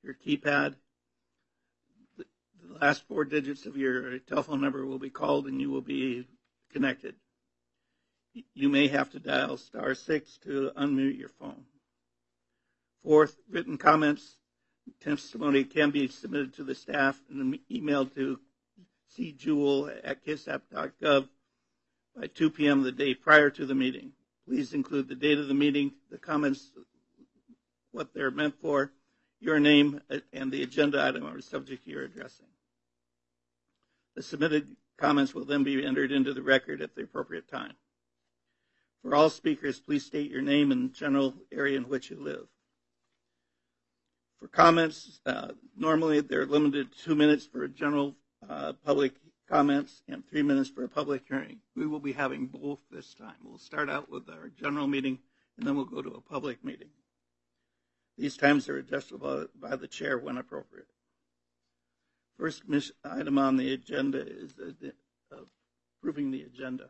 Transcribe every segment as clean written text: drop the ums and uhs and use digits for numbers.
your keypad. The last 4 digits of your telephone number will be called and you will be connected. You may have to dial *6 to unmute your phone. Fourth, written comments, testimony can be submitted to the staff and emailed to cjewel@kitsap.gov by 2 p.m. the day prior to the meeting. Please include the date of the meeting, the comments, what they're meant for, your name, and the agenda item or subject you're addressing. The submitted comments will then be entered into the record at the appropriate time. For all speakers, please state your name and general area in which you live. For comments, normally they're limited to 2 minutes for general public comments and 3 minutes for a public hearing. We will be having both this time. We'll start out with our general meeting, and then we'll go to a public meeting. These times are adjustable by the chair when appropriate. First item on the agenda is approving the agenda.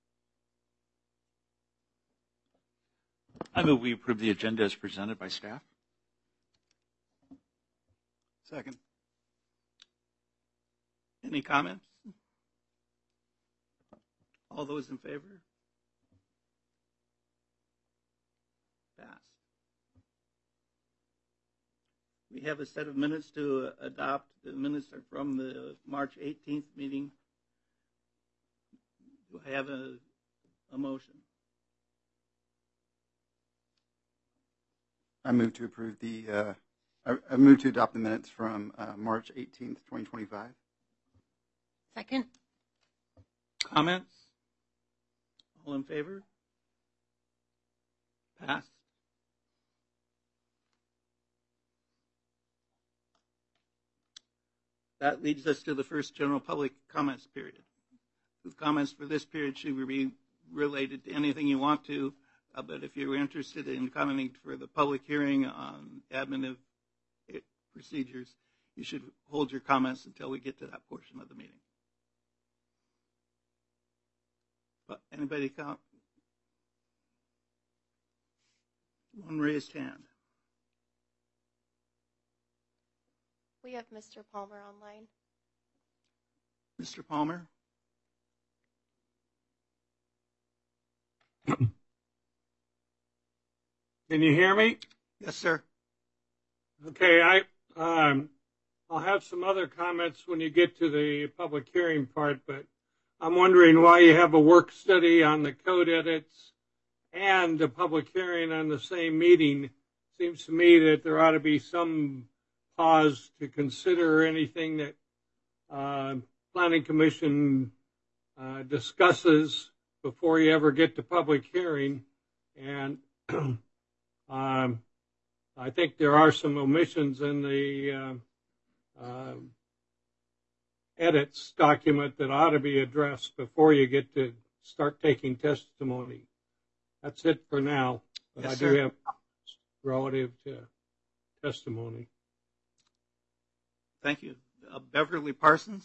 I move we approve the agenda as presented by staff. Second. Any comments? All those in favor? Passed. We have a set of minutes to adopt. The minutes are from the March 18th meeting. Do I have a motion? I move to approve I move to adopt the minutes from March 18th, 2025. Second. Comments? All in favor? Passed. That leads us to the first general public comments period. The comments for this period should be related to anything you want to, but if you're interested in commenting for the public hearing on admin procedures, you should hold your comments until we get to that portion of the meeting. But anybody count? One raised hand. We have Mr. Palmer online. Mr. Palmer? Can you hear me? Yes, sir. Okay, I'll have some other comments when you get to the public hearing part, but I'm wondering why you have a work study on the code edits and a public hearing on the same meeting. Seems to me that there ought to be some pause to consider anything that Planning Commission discusses before you ever get to public hearing. And I think there are some omissions in the edits document that ought to be addressed before you get to start taking testimony. That's it for now, but yes, I do have relative to testimony. Thank you. Beverly Parsons?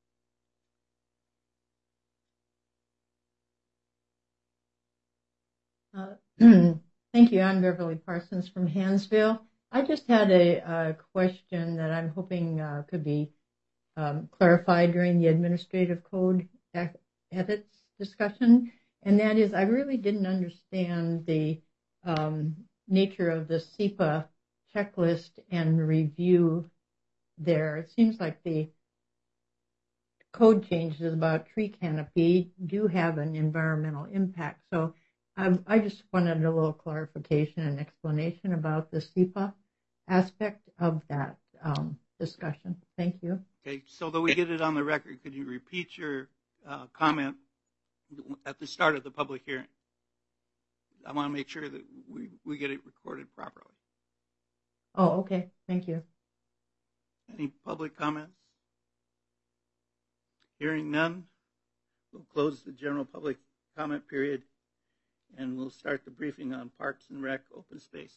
Thank you. I'm Beverly Parsons from Hansville. I just had a question that I'm hoping could be clarified during the administrative code edits discussion, and that is I really didn't understand the nature of the SEPA checklist and review there. It seems like the code changes about tree canopy do have an environmental impact. So I just wanted a little clarification and explanation about the SEPA aspect of that discussion. Thank you. Okay, so that we get it on the record, could you repeat your comment at the start of the public hearing? I want to make sure that we get it recorded properly. Oh, okay. Thank you. Any public comments? Hearing none, we'll close the general public comment period and we'll start the briefing on Parks and Rec open spaces.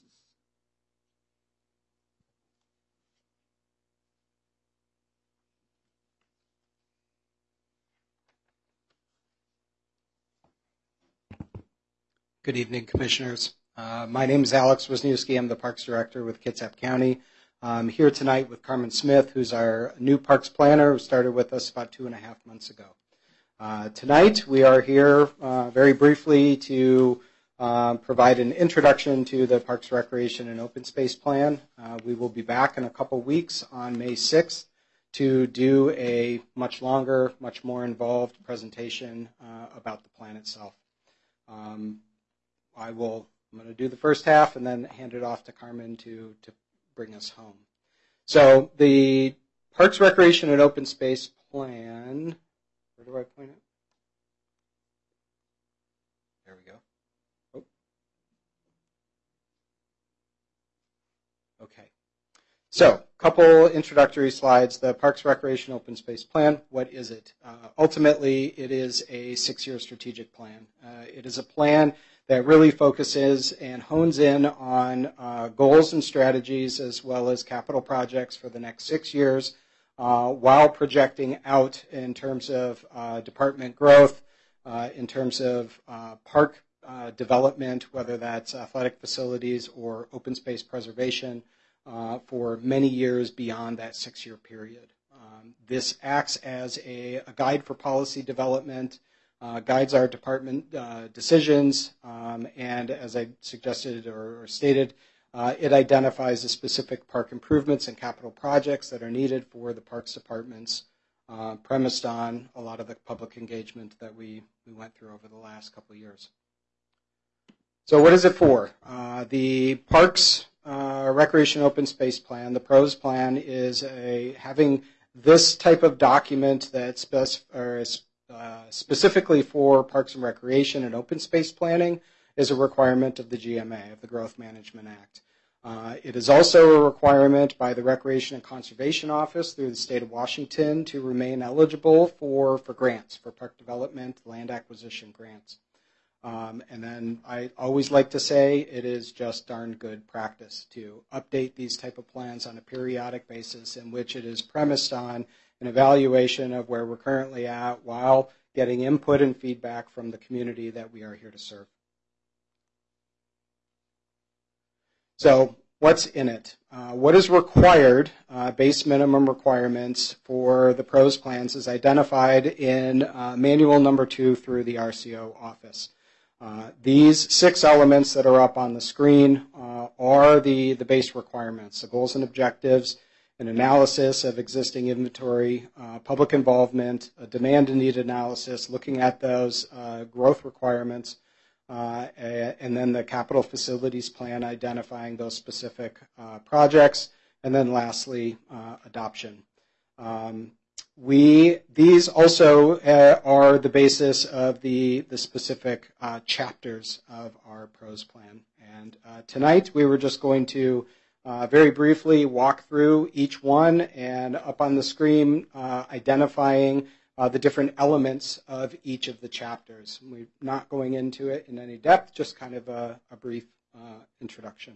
Good evening, Commissioners. My name is Alex Wisniewski. I'm the Parks Director with Kitsap County. I'm here tonight with Carmen Smith, who's our new parks planner, who started with us about 2.5 months ago. Tonight, we are here very briefly to provide an introduction to the Parks, Recreation, and Open Space Plan. We will be back in a couple weeks on May 6th to do a much longer, much more involved presentation about the plan itself. I'm going to do the first half and then hand it off to Carmen to bring us home. So the Parks, Recreation, and Open Space Plan, where do I point it? There we go. Oh. Okay. So, a couple introductory slides. The Parks, Recreation, Open Space Plan, what is it? Ultimately, it is a 6-year strategic plan. It is a plan that really focuses and hones in on goals and strategies as well as capital projects for the next 6 years while projecting out in terms of department growth, in terms of park development, whether that's athletic facilities or open space preservation, for many years beyond that 6-year period. This acts as a guide for policy development, guides our department decisions, and as I suggested or stated, it identifies the specific park improvements and capital projects that are needed for the Parks Departments, premised on a lot of the public engagement that we went through over the last couple of years. So what is it for? The Parks, Recreation, Open Space Plan, the PROS plan, is having this type of document that's specifically for Parks and Recreation and Open Space Planning is a requirement of the GMA, of the Growth Management Act. It is also a requirement by the Recreation and Conservation Office through the state of Washington to remain eligible for grants, for park development, land acquisition grants. And then I always like to say it is just darn good practice to update these type of plans on a periodic basis in which it is premised on an evaluation of where we're currently at while getting input and feedback from the community that we are here to serve. So what's in it? What is required, base minimum requirements for the PROS plans is identified in manual number 2 through the RCO office. These 6 elements that are up on the screen are the base requirements, the goals and objectives, an analysis of existing inventory, public involvement, a demand and need analysis, looking at those growth requirements, and then the capital facilities plan identifying those specific projects, and then lastly, adoption. These also are the basis of the specific chapters of our PROS plan. And tonight we were just going to very briefly walk through each one and up on the screen identifying the different elements of each of the chapters. We're not going into it in any depth, just kind of a brief introduction.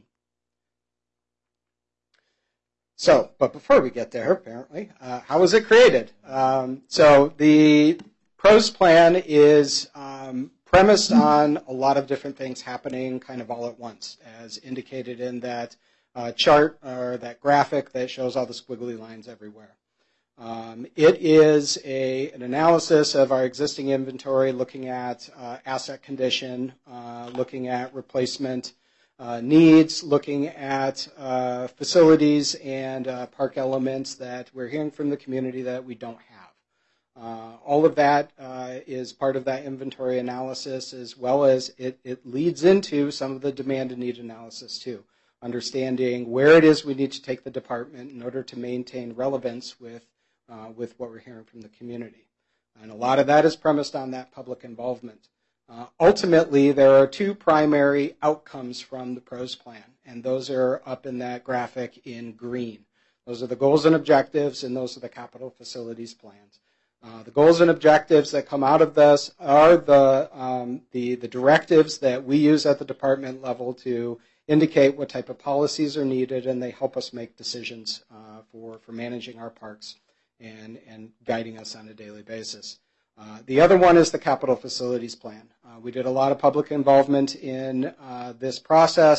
So, but before we get there, apparently, how was it created? So the PROS plan is premised on a lot of different things happening kind of all at once, as indicated in that chart or that graphic that shows all the squiggly lines everywhere. It is an analysis of our existing inventory, looking at asset condition, looking at replacement needs, looking at facilities and park elements that we're hearing from the community that we don't have. All of that is part of that inventory analysis, as well as it leads into some of the demand and need analysis too, understanding where it is we need to take the department in order to maintain relevance with what we're hearing from the community. And a lot of that is premised on that public involvement. Ultimately, there are 2 primary outcomes from the PROS plan, and those are up in that graphic in green. Those are the goals and objectives, and those are the capital facilities plans. The goals and objectives that come out of this are the directives that we use at the department level to indicate what type of policies are needed, and they help us make decisions for managing our parks and guiding us on a daily basis. The other one is the capital facilities plan. We did a lot of public involvement in this process.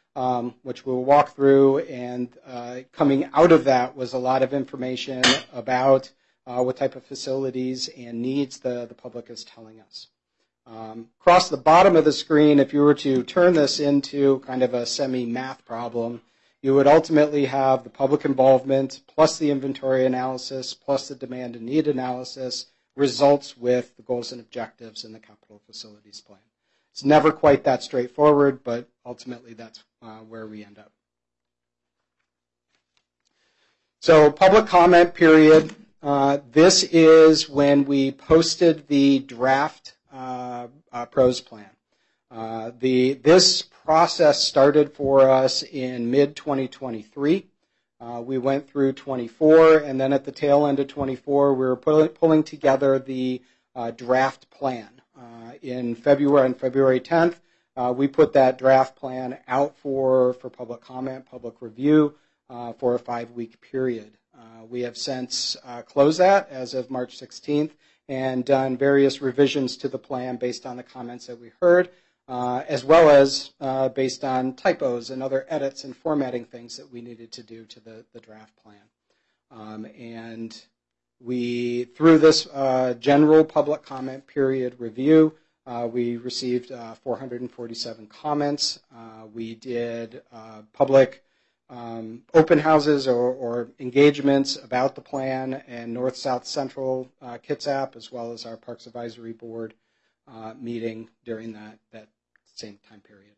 which we'll walk through, and coming out of that was a lot of information about what type of facilities and needs the public is telling us. Across the bottom of the screen, if you were to turn this into kind of a semi-math problem, you would ultimately have the public involvement plus the inventory analysis plus the demand and need analysis results with the goals and objectives in the capital facilities plan. It's never quite that straightforward, but ultimately that's where we end up. So public comment period. This is when we posted the draft PROS plan. This process started for us in mid-2023. We went through 24, and then at the tail end of 24, we were pulling together the draft plan. On February 10th, we put that draft plan out for public comment, public review for a 5-week period. We have since closed that as of March 16th and done various revisions to the plan based on the comments that we heard, as well as based on typos and other edits and formatting things that we needed to do to the draft plan. And we, through this general public comment period review, we received 447 comments. We did public open houses or engagements about the plan and North South Central Kitsap, as well as our Parks Advisory Board meeting during that same time period.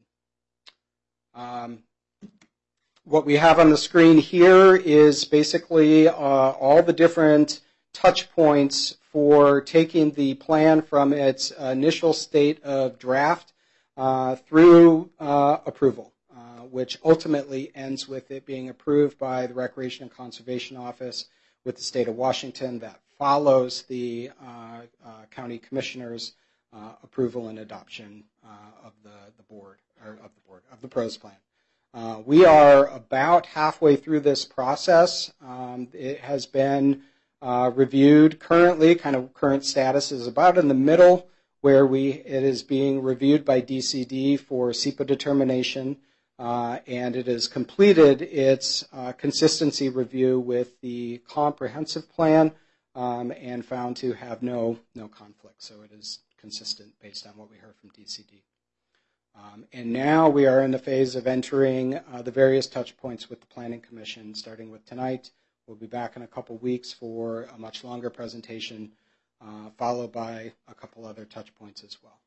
What we have on the screen here is basically all the different touch points for taking the plan from its initial state of draft through approval, which ultimately ends with it being approved by the Recreation and Conservation Office with the state of Washington. That follows the county commissioners' approval and adoption of the PROS plan. We are about halfway through this process. It has been reviewed currently. Current status is about in the middle, where it is being reviewed by DCD for SEPA determination, and it has completed its consistency review with the comprehensive plan and found to have no conflict. So it is consistent based on what we heard from DCD. And now we are in the phase of entering the various touch points with the Planning Commission, starting with tonight. We'll be back in a couple weeks for a much longer presentation, followed by a couple other touch points as well.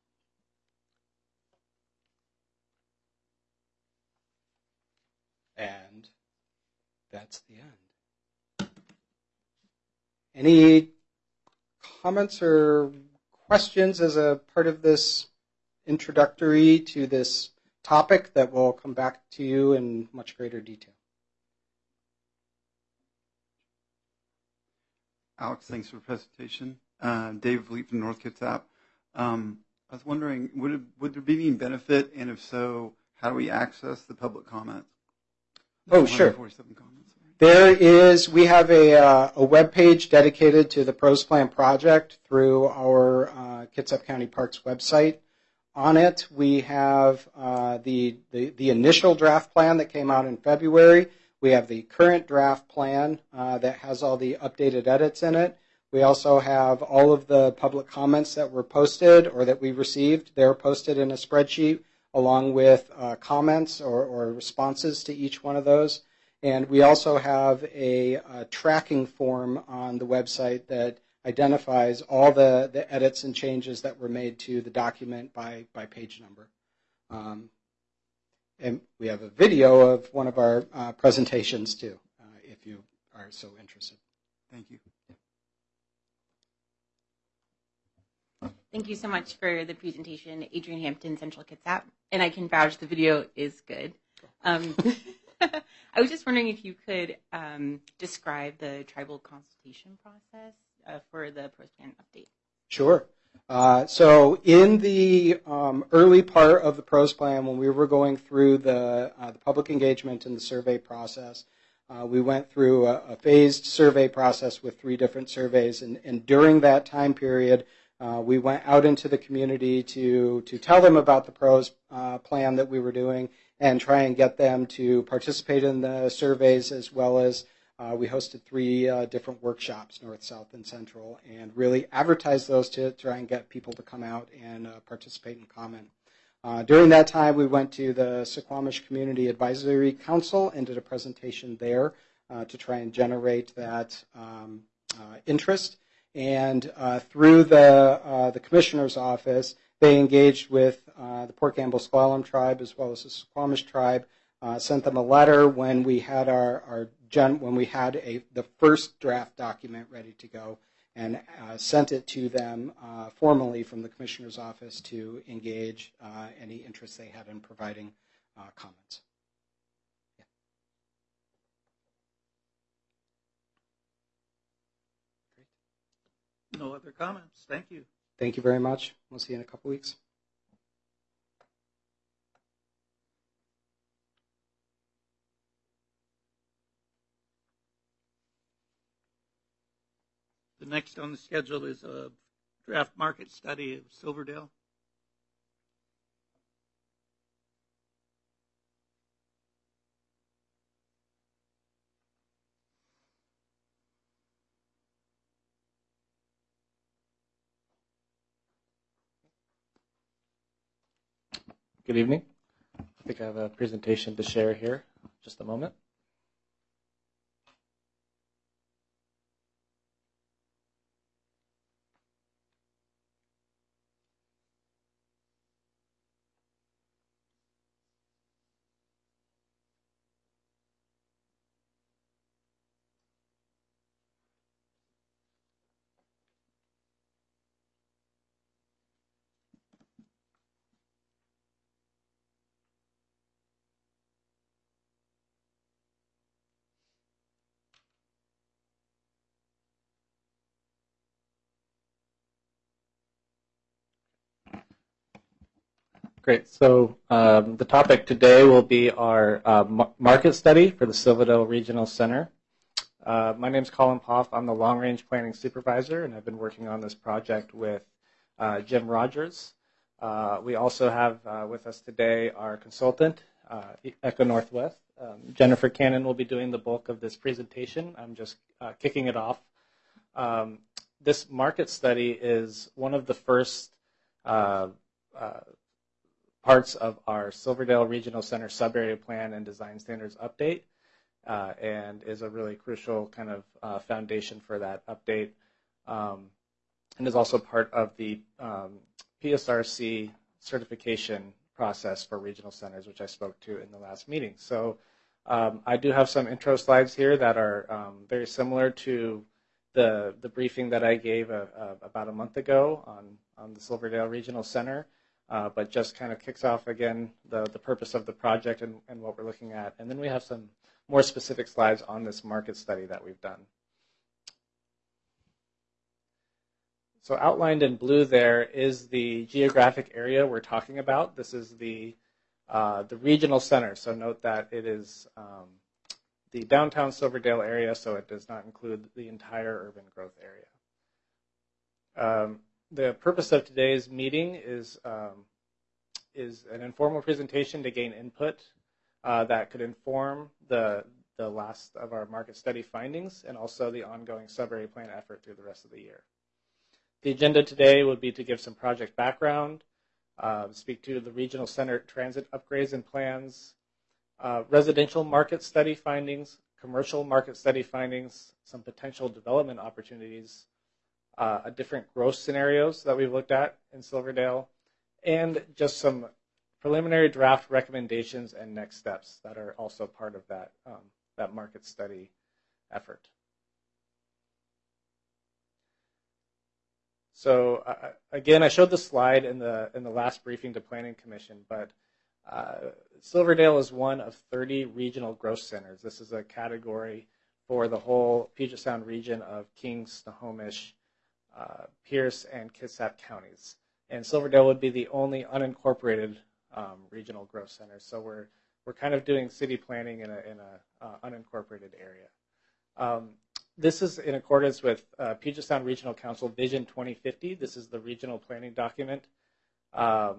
And that's the end. Any comments or questions as a part of this introductory to this topic that will come back to you in much greater detail? Alex, thanks for the presentation. Dave Vliet from North Kitsap. I was wondering, would there be any benefit, and if so, how do we access the public comments? Oh, sure. 147 comments. We have a web page dedicated to the PROS Plan project through our Kitsap County Parks website. On it, we have the initial draft plan that came out in February. We have the current draft plan that has all the updated edits in it. We also have all of the public comments that were posted or that we received. They're posted in a spreadsheet along with comments or responses to each one of those. And we also have a tracking form on the website that identifies all the edits and changes that were made to the document by page number. And we have a video of one of our presentations too, if you are so interested. Thank you. Thank you so much for the presentation, Adrienne Hampton, Central Kitsap. And I can vouch the video is good. I was just wondering if you could describe the tribal consultation process for the PROS Plan update. Sure. So in the early part of the PROS Plan, when we were going through the public engagement and the survey process, we went through a phased survey process with 3 different surveys. And during that time period, we went out into the community to tell them about the PROS Plan that we were doing and try and get them to participate in the surveys, as well as we hosted 3 different workshops, North, South, and Central, and really advertised those to try and get people to come out and participate and comment. During that time, we went to the Suquamish Community Advisory Council and did a presentation there to try and generate that interest. And through the commissioner's office, they engaged with the Port Gamble S'Klallam tribe as well as the Suquamish tribe. Sent them a letter when we had the first draft document ready to go, and sent it to them formally from the commissioner's office to engage any interest they had in providing comments. Yeah. No other comments. Thank you. Thank you very much. We'll see you in a couple weeks. The next on the schedule is a draft market study of Silverdale. Good evening. I think I have a presentation to share here. Just a moment. Great. So the topic today will be our market study for the Silverdale Regional Center. My name is Colin Poff. I'm the Long Range Planning Supervisor, and I've been working on this project with Jim Rogers. We also have with us today our consultant, Echo Northwest. Jennifer Cannon will be doing the bulk of this presentation. I'm just kicking it off. This market study is one of the first parts of our Silverdale Regional Center Subarea Plan and Design Standards update, and is a really crucial kind of foundation for that update, and is also part of the PSRC certification process for regional centers, which I spoke to in the last meeting. So I do have some intro slides here that are very similar to the briefing that I gave about a month ago on the Silverdale Regional Center. But just kind of kicks off again the purpose of the project and what we're looking at. And then we have some more specific slides on this market study that we've done. So outlined in blue there is the geographic area we're talking about. This is the regional center. So note that it is the downtown Silverdale area, so it does not include the entire urban growth area. The purpose of today's meeting is an informal presentation to gain input that could inform the last of our market study findings and also the ongoing Subarea Plan effort through the rest of the year. The agenda today would be to give some project background, speak to the regional center transit upgrades and plans, residential market study findings, commercial market study findings, some potential development opportunities, different growth scenarios that we've looked at in Silverdale, and just some preliminary draft recommendations and next steps that are also part of that market study effort. So again, I showed the slide in the last briefing to Planning Commission, but Silverdale is one of 30 regional growth centers. This is a category for the whole Puget Sound region of King, Snohomish, Pierce, and Kitsap counties. And Silverdale would be the only unincorporated regional growth center. So we're kind of doing city planning in a unincorporated area. This is in accordance with Puget Sound Regional Council Vision 2050. This is the regional planning document.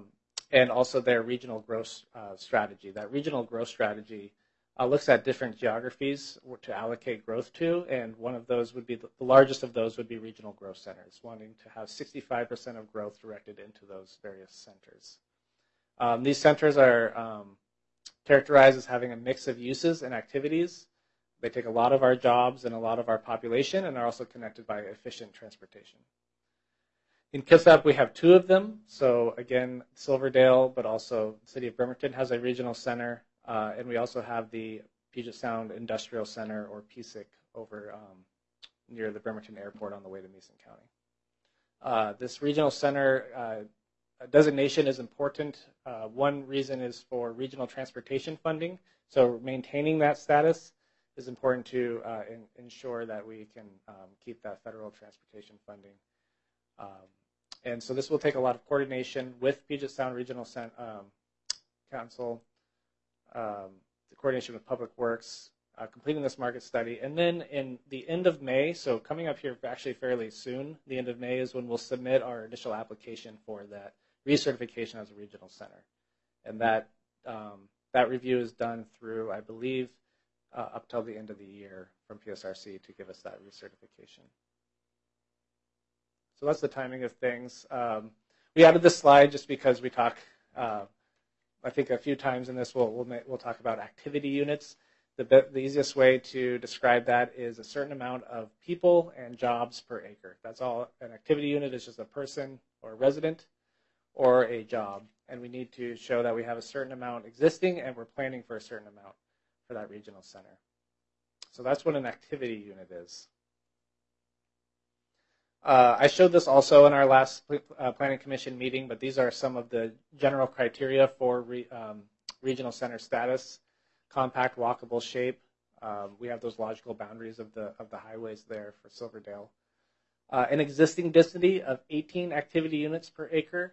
and also their regional growth strategy. That regional growth strategy looks at different geographies to allocate growth to, and one of those would be the largest of those would be regional growth centers, wanting to have 65% of growth directed into those various centers. These centers are characterized as having a mix of uses and activities. They take a lot of our jobs and a lot of our population, and are also connected by efficient transportation. In Kitsap, we have 2 of them. So again, Silverdale, but also the city of Bremerton has a regional center, and we also have the Puget Sound Industrial Center, or PSIC, over near the Bremerton Airport on the way to Mason County. This regional center designation is important. One reason is for regional transportation funding. So maintaining that status is important to ensure that we can keep that federal transportation funding. And so this will take a lot of coordination with Puget Sound Regional Council, the coordination with Public Works, completing this market study. And then in the end of May, so coming up here actually fairly soon, the end of May is when we'll submit our initial application for that recertification as a regional center. And that review is done through, I believe, up till the end of the year from PSRC to give us that recertification. So that's the timing of things. We added this slide just because we talk, I think a few times in this we'll talk about activity units. The easiest way to describe that is a certain amount of people and jobs per acre. That's all. An activity unit is just a person or a resident or a job. And we need to show that we have a certain amount existing and we're planning for a certain amount for that regional center. So that's what an activity unit is. I showed this also in our last Planning Commission meeting, but these are some of the general criteria for regional center status. Compact, walkable shape. We have those logical boundaries of the highways there for Silverdale. An existing density of 18 activity units per acre.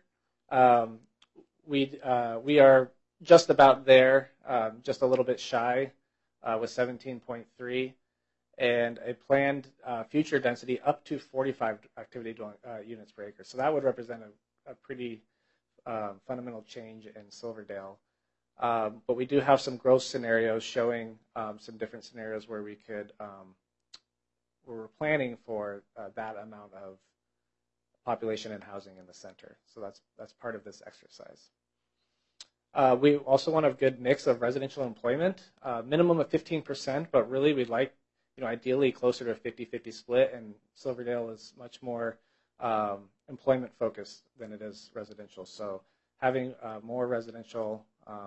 We are just about there, just a little bit shy with 17.3. And a planned future density up to 45 activity units per acre. So that would represent a pretty fundamental change in Silverdale. But we do have some growth scenarios showing some different scenarios where we could, where we're planning for that amount of population and housing in the center. So that's part of this exercise. We also want a good mix of residential employment, minimum of 15%, but really we'd like, ideally closer to a 50-50 split, and Silverdale is much more employment focused than it is residential. So having more residential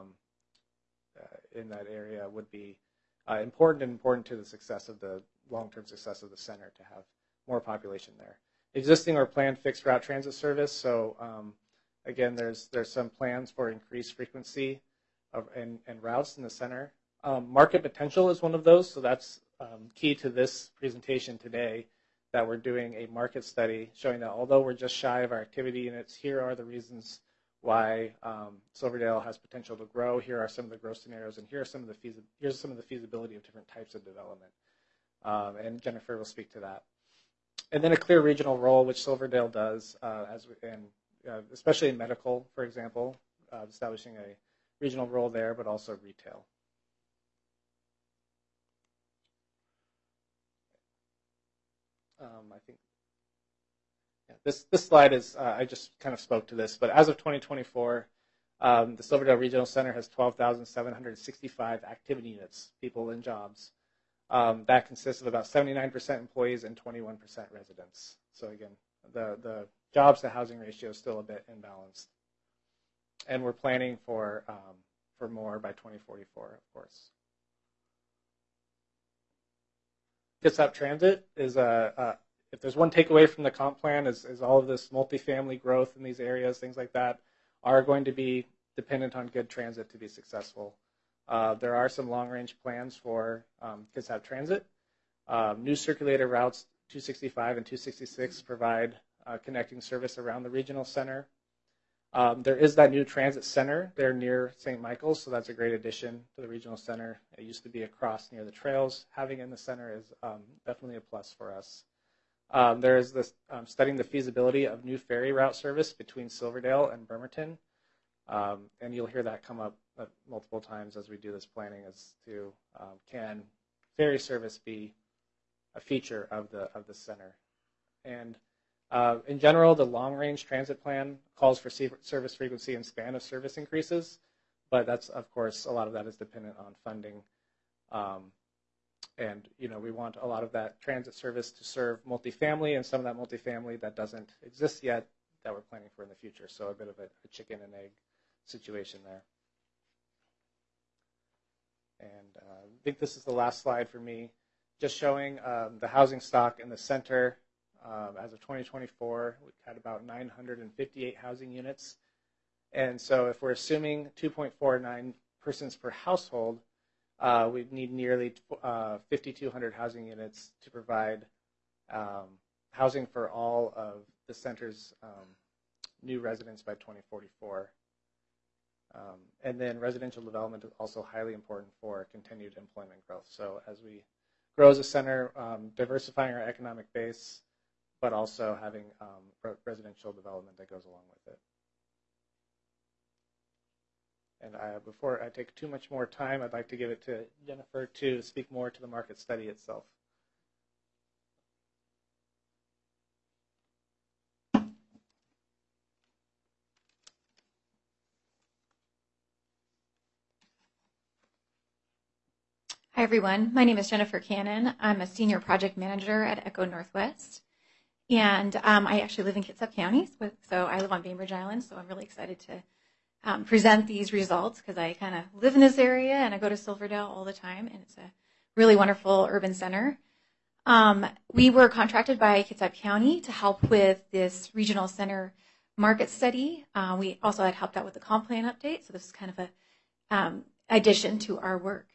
in that area would be important to the success of the long-term success of the center to have more population there. Existing or planned fixed route transit service. So again, there's some plans for increased frequency and routes in the center. Market potential is one of those. So that's key to this presentation today, that we're doing a market study showing that although we're just shy of our activity units, here are the reasons why Silverdale has potential to grow. Here are some of the growth scenarios, and here's some of the feasibility of different types of development. And Jennifer will speak to that. And then a clear regional role, which Silverdale does, especially in medical, for example, establishing a regional role there, but also retail. I think this slide is, I just kind of spoke to this, but as of 2024, the Silverdale Regional Center has 12,765 activity units, people and jobs. That consists of about 79% employees and 21% residents. So again, the jobs to housing ratio is still a bit imbalanced. And we're planning for more by 2044, of course. Kitsap Transit is if there's one takeaway from the comp plan is all of this multifamily growth in these areas, things like that, are going to be dependent on good transit to be successful. There are some long-range plans for Kitsap Transit. New circulator routes 265 and 266 provide connecting service around the regional center. There is that new transit center there near St. Michael's, so that's a great addition to the regional center. It used to be across near the trails. Having it in the center is definitely a plus for us. There is this studying the feasibility of new ferry route service between Silverdale and Bremerton. And you'll hear that come up multiple times as we do this planning as to can ferry service be a feature of the center. And in general, the long-range transit plan calls for service frequency and span of service increases, but that's, of course, a lot of that is dependent on funding. And we want a lot of that transit service to serve multifamily, and some of that multifamily that doesn't exist yet that we're planning for in the future. So a bit of a chicken and egg situation there. And I think this is the last slide for me, just showing the housing stock in the center. As of 2024, we had about 958 housing units. And so if we're assuming 2.49 persons per household, we'd need nearly 5,200 housing units to provide housing for all of the center's new residents by 2044. And then residential development is also highly important for continued employment growth. So as we grow as a center, diversifying our economic base, but also having residential development that goes along with it. And before I take too much more time, I'd like to give it to Jennifer to speak more to the market study itself. Hi, everyone. My name is Jennifer Cannon. I'm a senior project manager at Echo Northwest. And I actually live in Kitsap County, so I live on Bainbridge Island, so I'm really excited to present these results because I kind of live in this area and I go to Silverdale all the time, and it's a really wonderful urban center. We were contracted by Kitsap County to help with this regional center market study. We also had helped out with the comp plan update, so this is kind of a addition to our work.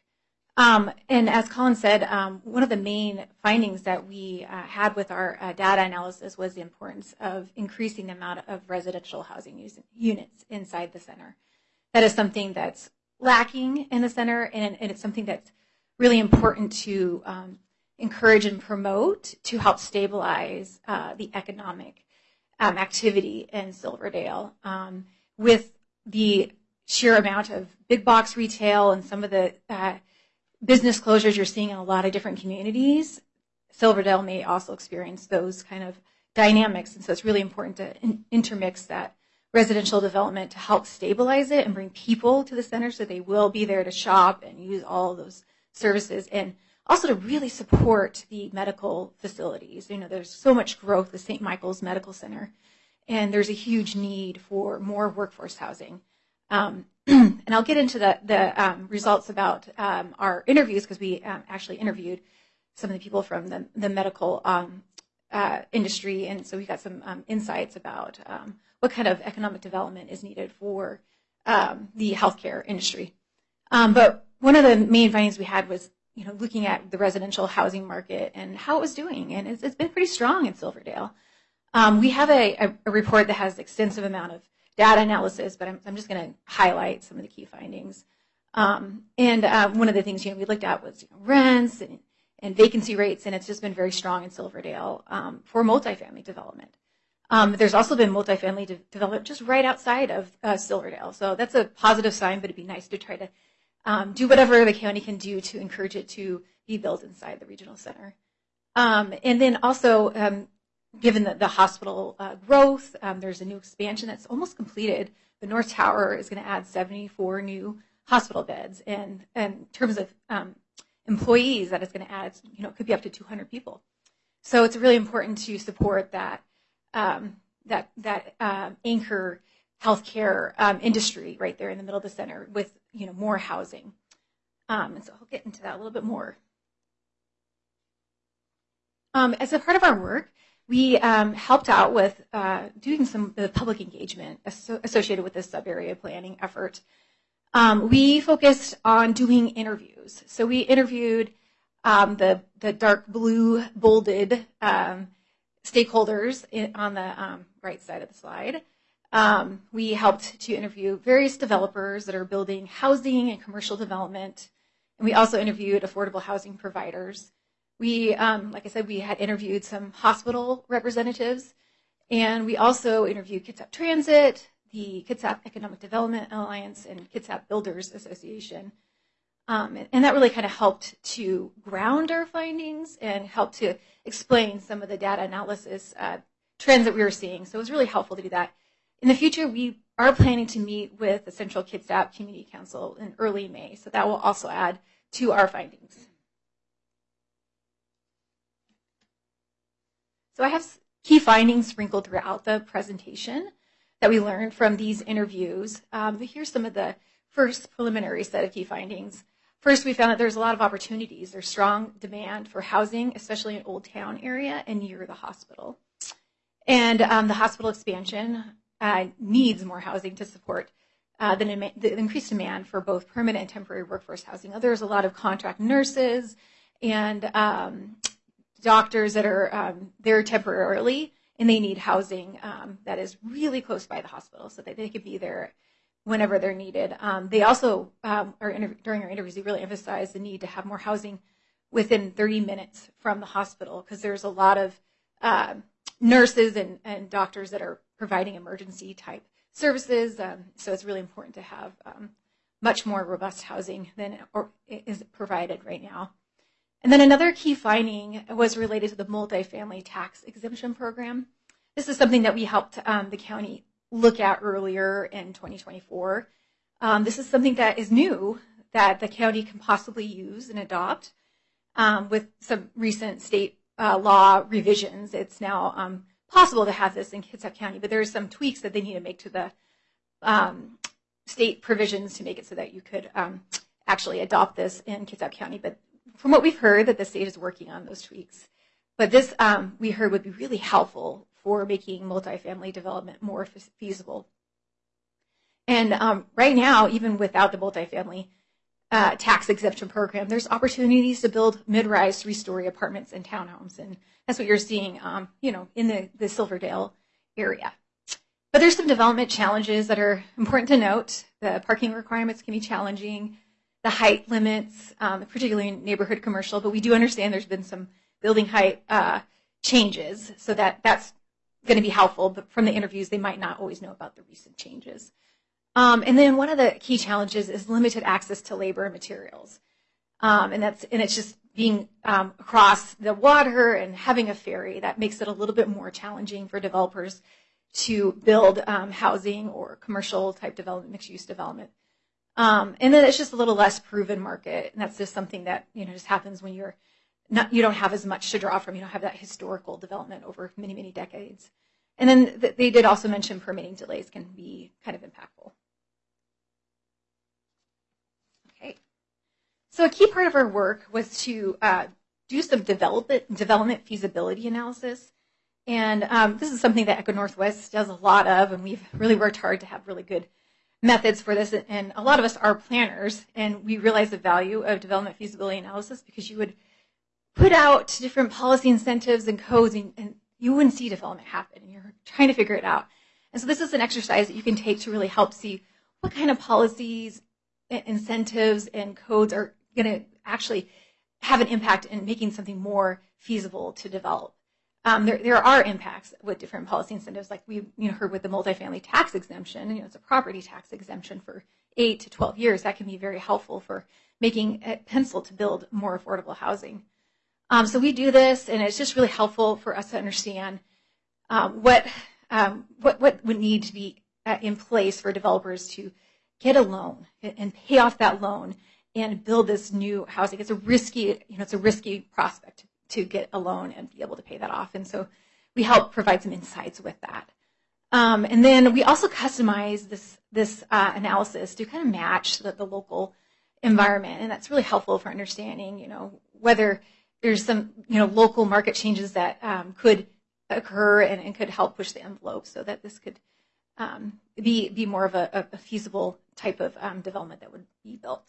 And as Colin said, one of the main findings that we had with our data analysis was the importance of increasing the amount of residential housing units inside the center. That is something that's lacking in the center, and it's something that's really important to encourage and promote to help stabilize the economic activity in Silverdale. With the sheer amount of big box retail and some of the business closures you're seeing in a lot of different communities, Silverdale may also experience those kind of dynamics. And so it's really important to intermix that residential development to help stabilize it and bring people to the center so they will be there to shop and use all of those services, and also to really support the medical facilities. There's so much growth with St. Michael's Medical Center, and there's a huge need for more workforce housing. And I'll get into the results about our interviews, because we actually interviewed some of the people from the medical industry, and so we got some insights about what kind of economic development is needed for the healthcare industry. But one of the main findings we had was looking at the residential housing market and how it was doing, and it's been pretty strong in Silverdale. We have a report that has extensive amount of data analysis, but I'm just going to highlight some of the key findings. And one of the things we looked at was rents and vacancy rates, and it's just been very strong in Silverdale for multifamily development. There's also been multifamily development just right outside of Silverdale, so that's a positive sign, but it'd be nice to try to do whatever the county can do to encourage it to be built inside the regional center. And then also, given the hospital growth, there's a new expansion that's almost completed. The North Tower is going to add 74 new hospital beds, and in terms of employees, that is going to add, it could be up to 200 people. So it's really important to support that anchor healthcare industry right there in the middle of the center with more housing. And so I'll get into that a little bit more. As a part of our work, we helped out with doing some of the public engagement associated with this sub-area planning effort. We focused on doing interviews. So we interviewed the dark blue bolded stakeholders on the right side of the slide. We helped to interview various developers that are building housing and commercial development. And we also interviewed affordable housing providers. We, like I said, we had interviewed some hospital representatives, and we also interviewed Kitsap Transit, the Kitsap Economic Development Alliance and Kitsap Builders Association. And that really kind of helped to ground our findings and helped to explain some of the data analysis trends that we were seeing. So it was really helpful to do that. In the future, we are planning to meet with the Central Kitsap Community Council in early May. So that will also add to our findings. So I have key findings sprinkled throughout the presentation that we learned from these interviews. Here's some of the first preliminary set of key findings. First, we found that there's a lot of opportunities. There's strong demand for housing, especially in Old Town area and near the hospital. And the hospital expansion needs more housing to support the increased demand for both permanent and temporary workforce housing. There's a lot of contract nurses and doctors that are there temporarily, and they need housing that is really close by the hospital so that they can be there whenever they're needed. They also, during our interviews, they really emphasized the need to have more housing within 30 minutes from the hospital because there's a lot of nurses and doctors that are providing emergency type services. So it's really important to have much more robust housing than is provided right now. And then another key finding was related to the multifamily tax exemption program. This is something that we helped the county look at earlier in 2024. This is something that is new that the county can possibly use and adopt with some recent state law revisions. It's now possible to have this in Kitsap County, but there are some tweaks that they need to make to the state provisions to make it so that you could actually adopt this in Kitsap County. But from what we've heard, that the state is working on those tweaks. But this, we heard, would be really helpful for making multifamily development more feasible. And right now, even without the multifamily tax exemption program, there's opportunities to build mid-rise 3-story apartments and townhomes. And that's what you're seeing, in the Silverdale area. But there's some development challenges that are important to note. The parking requirements can be challenging, the height limits, particularly in neighborhood commercial, but we do understand there's been some building height changes, so that's going to be helpful, but from the interviews, they might not always know about the recent changes. And then one of the key challenges is limited access to labor and materials. And it's just being across the water and having a ferry that makes it a little bit more challenging for developers to build housing or commercial type development, mixed use development. And then it's just a little less proven market, and that's just something that just happens when you don't have as much to draw from. You don't have that historical development over many, many decades. And then they did also mention permitting delays can be kind of impactful. Okay, so a key part of our work was to do some development feasibility analysis. And this is something that Echo Northwest does a lot of, and we've really worked hard to have really good methods for this. And a lot of us are planners, and we realize the value of development feasibility analysis because you would put out different policy incentives and codes, and you wouldn't see development happen, and you're trying to figure it out. And so this is an exercise that you can take to really help see what kind of policies, incentives, and codes are going to actually have an impact in making something more feasible to develop. There are impacts with different policy incentives, like we heard with the multifamily tax exemption. It's a property tax exemption for 8 to 12 years. That can be very helpful for making it pencil to build more affordable housing. So we do this, and it's just really helpful for us to understand what would need to be in place for developers to get a loan and pay off that loan and build this new housing. It's a risky prospect to get a loan and be able to pay that off. And so we help provide some insights with that. And then we also customize this analysis to kind of match the local environment. And that's really helpful for understanding, whether there's some, local market changes that could occur and could help push the envelope so that this could be more of a feasible type of development that would be built.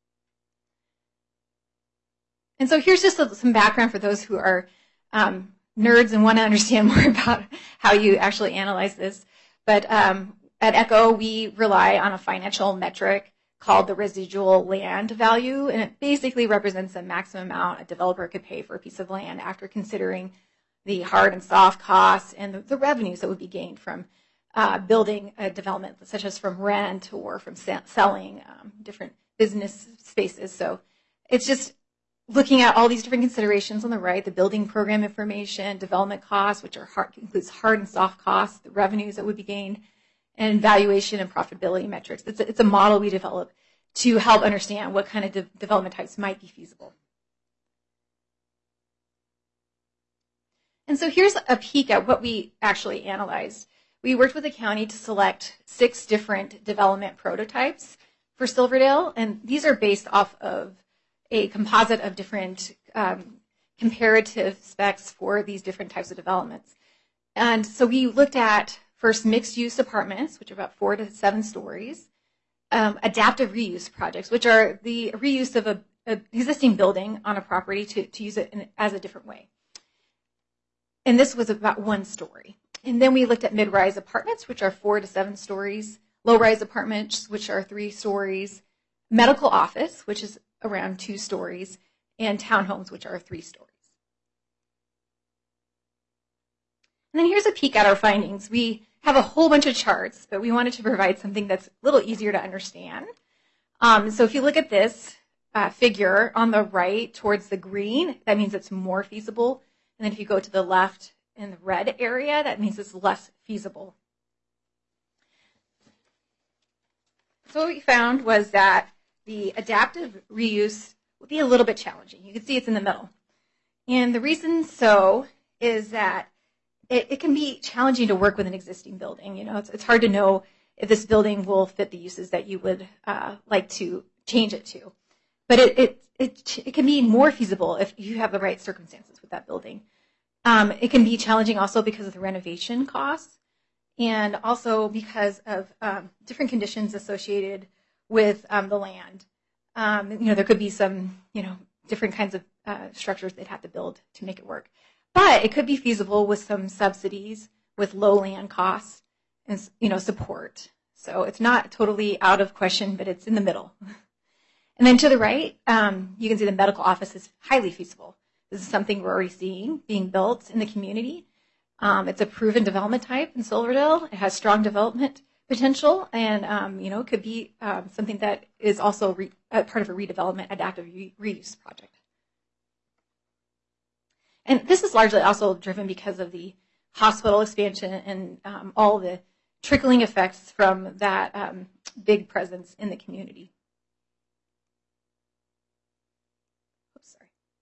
And so here's just some background for those who are nerds and want to understand more about how you actually analyze this. But at ECHO, we rely on a financial metric called the residual land value, and it basically represents the maximum amount a developer could pay for a piece of land after considering the hard and soft costs and the revenues that would be gained from building a development, such as from rent or from selling different business spaces. So it's just looking at all these different considerations on the right, the building program information, development costs, which includes hard and soft costs, the revenues that would be gained, and valuation and profitability metrics. It's a model we develop to help understand what kind of development types might be feasible. And so here's a peek at what we actually analyzed. We worked with the county to select 6 different development prototypes for Silverdale, and these are based off of a composite of different comparative specs for these different types of developments. And so we looked at first mixed-use apartments, which are about 4 to 7 stories, adaptive reuse projects, which are the reuse of an existing building on a property to use it as a different way. And this was about 1 story. And then we looked at mid-rise apartments, which are 4 to 7 stories, low-rise apartments, which are 3 stories, medical office, which is around 2 stories, and townhomes, which are 3 stories. And then here's a peek at our findings. We have a whole bunch of charts, but we wanted to provide something that's a little easier to understand. So if you look at this figure on the right towards the green, that means it's more feasible. And then if you go to the left in the red area, that means it's less feasible. So what we found was that the adaptive reuse would be a little bit challenging. You can see it's in the middle. And the reason so is that it can be challenging to work with an existing building. You know, it's hard to know if this building will fit the uses that you would like to change it to. But it can be more feasible if you have the right circumstances with that building. It can be challenging also because of the renovation costs and also because of different conditions associated with the land. There could be some, different kinds of structures they'd have to build to make it work. But it could be feasible with some subsidies, with low land costs, and support. So it's not totally out of question, but it's in the middle. And then to the right, you can see the medical office is highly feasible. This is something we're already seeing being built in the community. It's a proven development type in Silverdale. It has strong development potential, and it could be something that is also part of a redevelopment adaptive reuse project. And this is largely also driven because of the hospital expansion and all the trickling effects from that big presence in the community. Oops,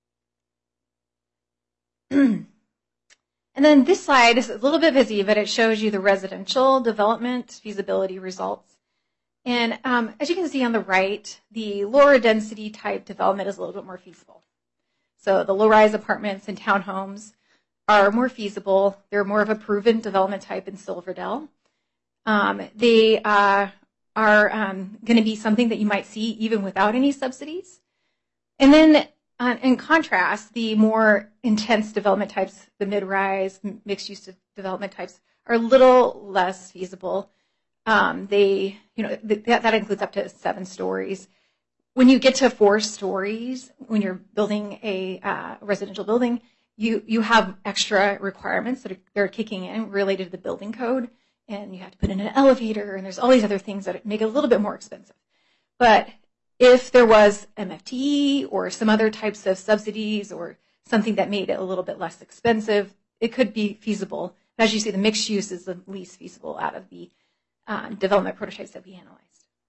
sorry. And then this slide is a little bit busy, but it shows you the residential development feasibility results. And as you can see on the right, the lower density type development is a little bit more feasible. So the low-rise apartments and townhomes are more feasible. They're more of a proven development type in Silverdale. They are going to be something that you might see even without any subsidies. And then in contrast, the more intense development types, the mid-rise, mixed-use development types, are a little less feasible. That includes up to 7 stories. When you get to 4 stories, when you're building a residential building, you have extra requirements that are kicking in related to the building code, and you have to put in an elevator, and there's all these other things that make it a little bit more expensive. But if there was MFT or some other types of subsidies or something that made it a little bit less expensive, it could be feasible. As you see, the mixed use is the least feasible out of the development prototypes that we analyzed.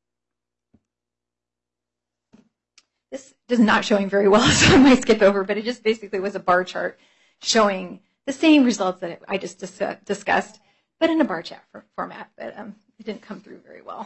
This is not showing very well, so I might skip over, but it just basically was a bar chart showing the same results that I just discussed, but in a bar chart format, but it didn't come through very well.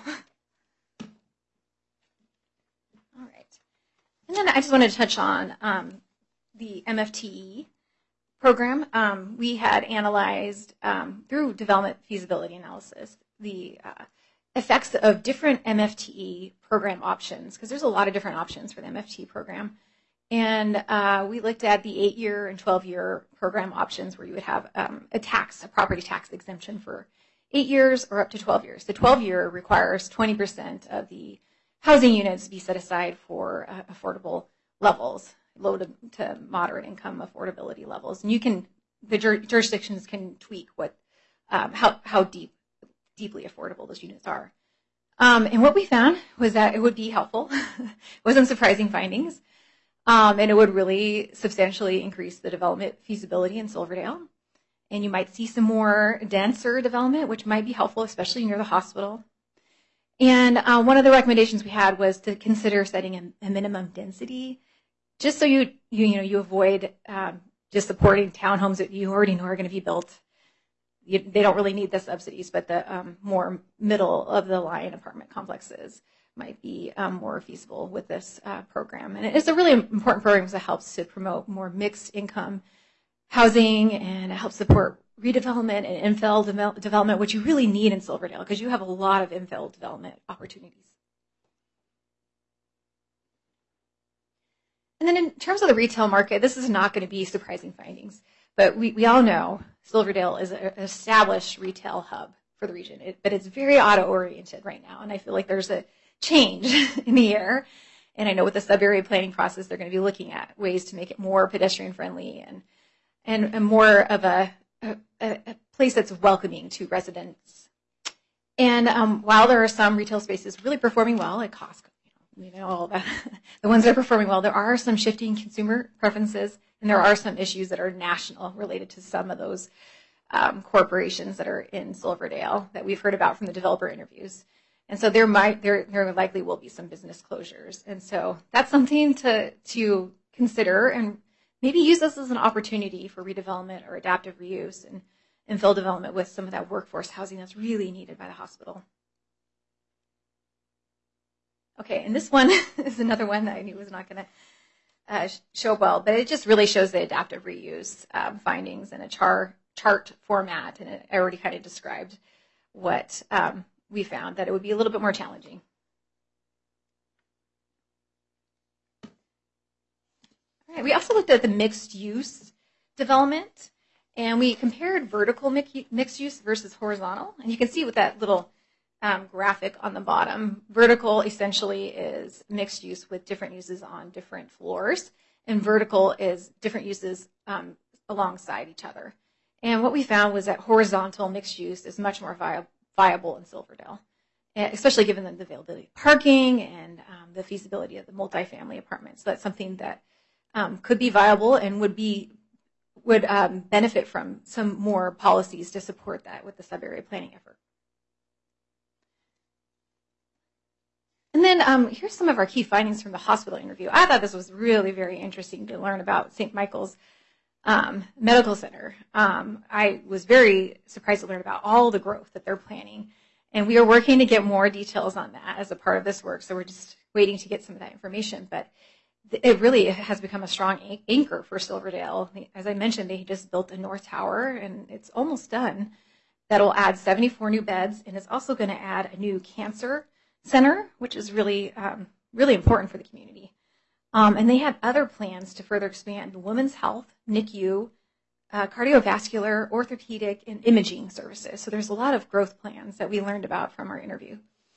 All right. And then I just wanted to touch on the MFTE program. We had analyzed through development feasibility analysis the effects of different MFTE program options, because there's a lot of different options for the MFTE program. And we looked at the 8-year and 12-year program options where you would have a property tax exemption for 8 years or up to 12 years. The 12-year requires 20% of the housing units to be set aside for affordable levels, low to moderate income affordability levels. And the jurisdictions can tweak how deep deeply affordable those units are. And what we found was that it would be helpful. It wasn't surprising findings. And it would really substantially increase the development feasibility in Silverdale. And you might see some more denser development, which might be helpful, especially near the hospital. And one of the recommendations we had was to consider setting a minimum density, just so you avoid just supporting townhomes that you already know are going to be built. They don't really need the subsidies, but the more middle of the line apartment complexes might be more feasible with this program. And it's a really important program because it helps to promote more mixed income housing, and it helps support redevelopment and infill development, which you really need in Silverdale because you have a lot of infill development opportunities. And then in terms of the retail market, this is not going to be surprising findings, but we all know Silverdale is an established retail hub for the region, but it's very auto-oriented right now, and I feel like there's a change in the air. And I know with the sub-area planning process, they're going to be looking at ways to make it more pedestrian-friendly and more of a place that's welcoming to residents. And while there are some retail spaces really performing well at Costco, all the ones that are performing well, there are some shifting consumer preferences, and there are some issues that are national related to some of those corporations that are in Silverdale that we've heard about from the developer interviews. And so there likely will be some business closures. And so that's something to consider and maybe use this as an opportunity for redevelopment or adaptive reuse and infill development with some of that workforce housing that's really needed by the hospital. Okay, and this one is another one that I knew was not going to show up well, but it just really shows the adaptive reuse findings in a chart format, and I already kind of described what we found, that it would be a little bit more challenging. All right, we also looked at the mixed use development, and we compared vertical mixed use versus horizontal. And you can see with that little graphic on the bottom, vertical essentially is mixed use with different uses on different floors, and vertical is different uses alongside each other. And what we found was that horizontal mixed use is much more viable in Silverdale, especially given the availability of parking and the feasibility of the multifamily apartments. So that's something that could be viable and would benefit from some more policies to support that with the sub-area planning effort. And then here's some of our key findings from the hospital interview. I thought this was really very interesting to learn about St. Michael's Medical Center. I was very surprised to learn about all the growth that they're planning. And we are working to get more details on that as a part of this work. So we're just waiting to get some of that information. But it really has become a strong anchor for Silverdale. As I mentioned, they just built a north tower, and it's almost done. That'll add 74 new beds, and it's also going to add a new cancer center, which is really, really important for the community. And they have other plans to further expand women's health, NICU, cardiovascular, orthopedic, and imaging services. So there's a lot of growth plans that we learned about from our interview.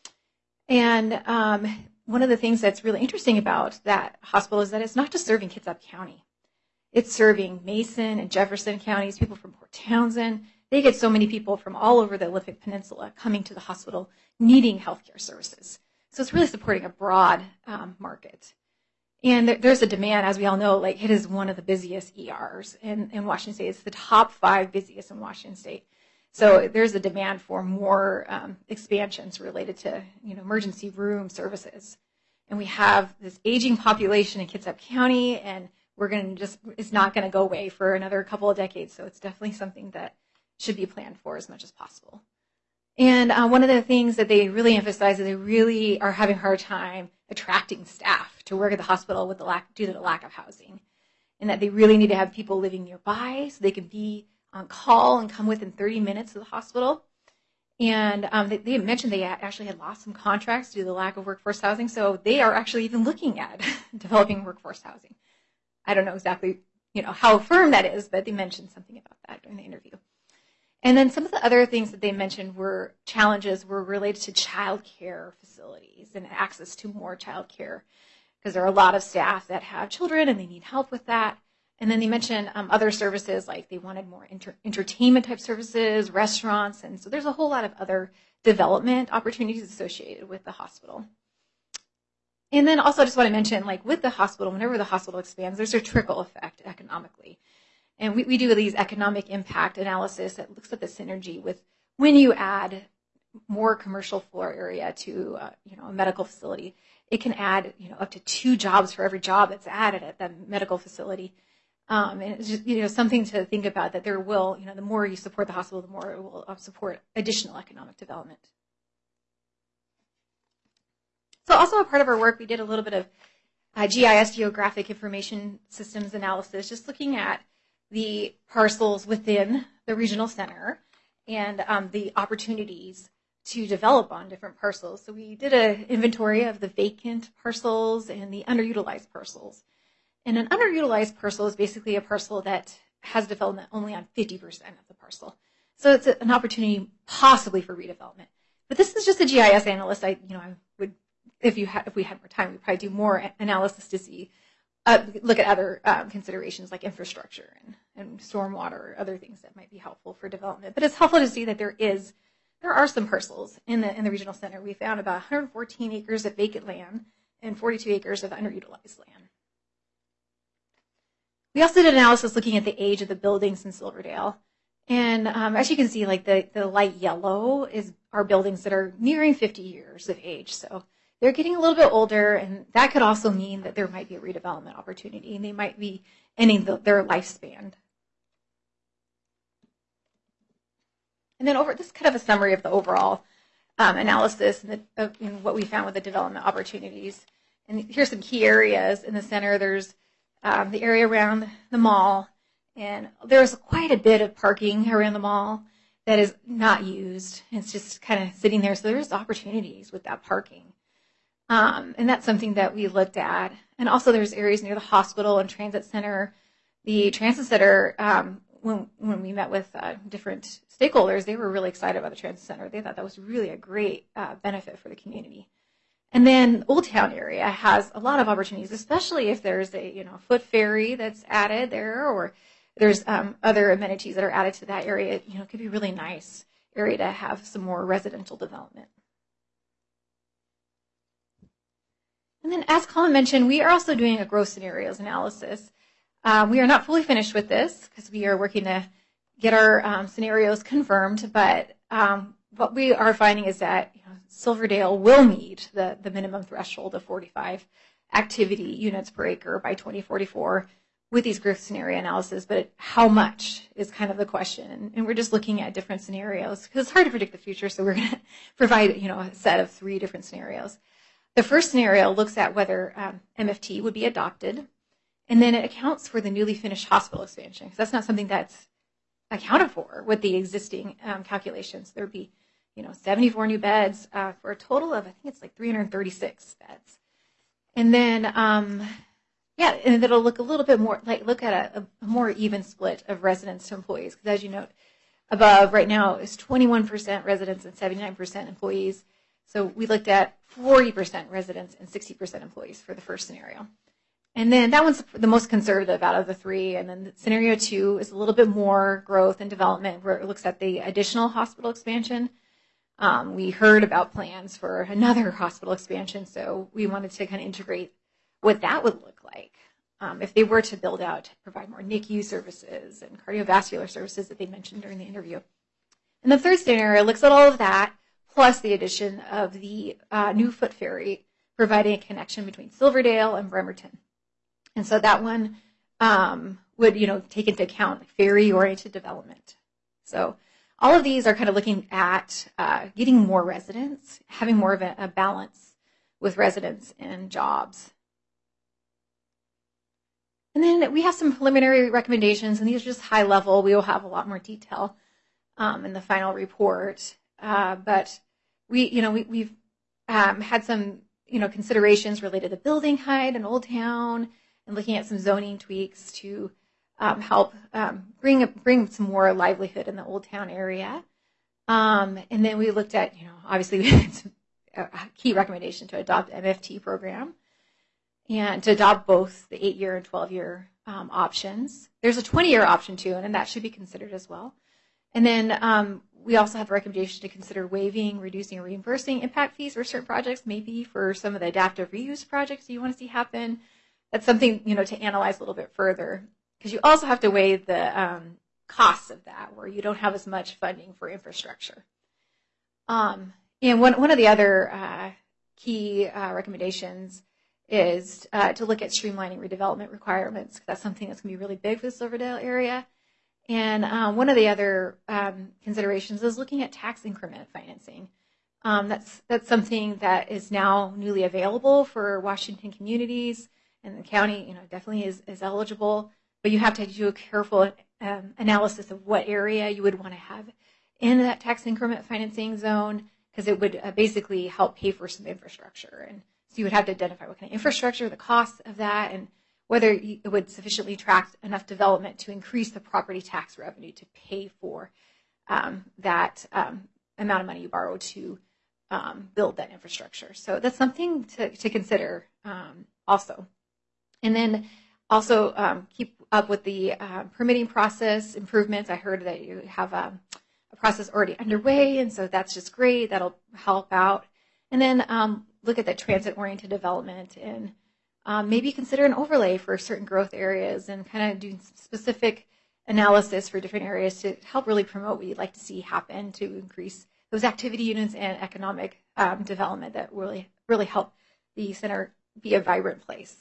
And one of the things that's really interesting about that hospital is that it's not just serving Kitsap County. It's serving Mason and Jefferson counties, people from Port Townsend. They get so many people from all over the Olympic Peninsula coming to the hospital needing healthcare services. So it's really supporting a broad market. And there's a demand, as we all know, like it is one of the busiest ERs in Washington State. It's the top 5 busiest in Washington State. So there's a demand for more expansions related to emergency room services. And we have this aging population in Kitsap County, and it's not going to go away for another couple of decades. So it's definitely something that should be planned for as much as possible. And one of the things that they really emphasize is they really are having a hard time attracting staff to work at the hospital due to the lack of housing, and that they really need to have people living nearby so they can be on call and come within 30 minutes of the hospital. And they mentioned they actually had lost some contracts due to the lack of workforce housing, so they are actually even looking at developing workforce housing. I don't know exactly how firm that is, but they mentioned something about that during the interview. And then some of the other things that they mentioned were related to child care facilities and access to more child care, because there are a lot of staff that have children and they need help with that. And then they mentioned other services, like they wanted more entertainment type services, restaurants, and so there's a whole lot of other development opportunities associated with the hospital. And then also I just want to mention, like with the hospital, whenever the hospital expands, there's a trickle effect economically. And we do these economic impact analysis that looks at the synergy with when you add more commercial floor area to a medical facility, it can add up to 2 jobs for every job that's added at the medical facility. And it's just something to think about, that there will, the more you support the hospital, the more it will support additional economic development. So also a part of our work, we did a little bit of GIS, geographic information systems analysis, just looking at the parcels within the regional center and the opportunities to develop on different parcels. So we did an inventory of the vacant parcels and the underutilized parcels. And an underutilized parcel is basically a parcel that has development only on 50% of the parcel. So it's an opportunity possibly for redevelopment. But this is just a GIS analyst. I would, if we had more time, we'd probably do more analysis to see, look at other considerations like infrastructure and stormwater, other things that might be helpful for development. But it's helpful to see that there are some parcels in the regional center. We found about 114 acres of vacant land and 42 acres of underutilized land. We also did analysis looking at the age of the buildings in Silverdale. And as you can see, like the light yellow are buildings that are nearing 50 years of age. So they're getting a little bit older, and that could also mean that there might be a redevelopment opportunity, and they might be ending their lifespan. And then this is kind of a summary of the overall analysis and what we found with the development opportunities. And here's some key areas in the center. There's the area around the mall, and there's quite a bit of parking around the mall that is not used. It's just kind of sitting there. So there's opportunities with that parking. And that's something that we looked at. And also there's areas near the hospital and transit center. The transit center, when we met with different stakeholders, they were really excited about the transit center. They thought that was really a great benefit for the community. And then Old Town area has a lot of opportunities, especially if there's a foot ferry that's added there, or there's other amenities that are added to that area. It could be a really nice area to have some more residential development. And then, as Colin mentioned, we are also doing a growth scenarios analysis. We are not fully finished with this because we are working to get our scenarios confirmed, but what we are finding is that Silverdale will meet the minimum threshold of 45 activity units per acre by 2044 with these growth scenario analysis, but how much is kind of the question. And we're just looking at different scenarios because it's hard to predict the future, so we're going to provide a set of 3 different scenarios. The first scenario looks at whether MFT would be adopted, and then it accounts for the newly finished hospital expansion, because that's not something that's accounted for with the existing calculations. There would be 74 new beds for a total of, I think it's like 336 beds. And then, and it'll look a little bit more, look at a more even split of residents to employees, because as you note above, right now is 21% residents and 79% employees. So we looked at 40% residents and 60% employees for the first scenario. And then that one's the most conservative out of the 3. And then scenario 2 is a little bit more growth and development, where it looks at the additional hospital expansion. We heard about plans for another hospital expansion, so we wanted to kind of integrate what that would look like if they were to build out, provide more NICU services and cardiovascular services that they mentioned during the interview. And the third scenario looks at all of that, plus the addition of the new foot ferry, providing a connection between Silverdale and Bremerton. And so that one would, take into account ferry-oriented development. So all of these are kind of looking at getting more residents, having more of a balance with residents and jobs. And then we have some preliminary recommendations, and these are just high level. We will have a lot more detail in the final report. But we've had some considerations related to building height in Old Town, and looking at some zoning tweaks to help bring some more livelihood in the Old Town area. And then we looked at, obviously it's a key recommendation to adopt MFT program and to adopt both the 8-year and 12-year options. There's a 20-year option too, and that should be considered as well. And then we also have a recommendation to consider waiving, reducing, or reimbursing impact fees for certain projects, maybe for some of the adaptive reuse projects you want to see happen. That's something, to analyze a little bit further, because you also have to weigh the costs of that, where you don't have as much funding for infrastructure. And one of the other key recommendations is to look at streamlining redevelopment requirements. That's something that's going to be really big for the Silverdale area. And one of the other considerations is looking at tax increment financing. That's something that is now newly available for Washington communities, and the county, definitely is eligible. But you have to do a careful analysis of what area you would want to have in that tax increment financing zone, because it would basically help pay for some infrastructure. And so you would have to identify what kind of infrastructure, the cost of that, and whether it would sufficiently attract enough development to increase the property tax revenue to pay for that amount of money you borrow to build that infrastructure. So that's something to consider also. And then also keep up with the permitting process improvements. I heard that you have a process already underway, and so that's just great. That'll help out. And then look at that transit-oriented development, and maybe consider an overlay for certain growth areas, and kind of do specific analysis for different areas to help really promote what you'd like to see happen to increase those activity units and economic development that really help the center be a vibrant place.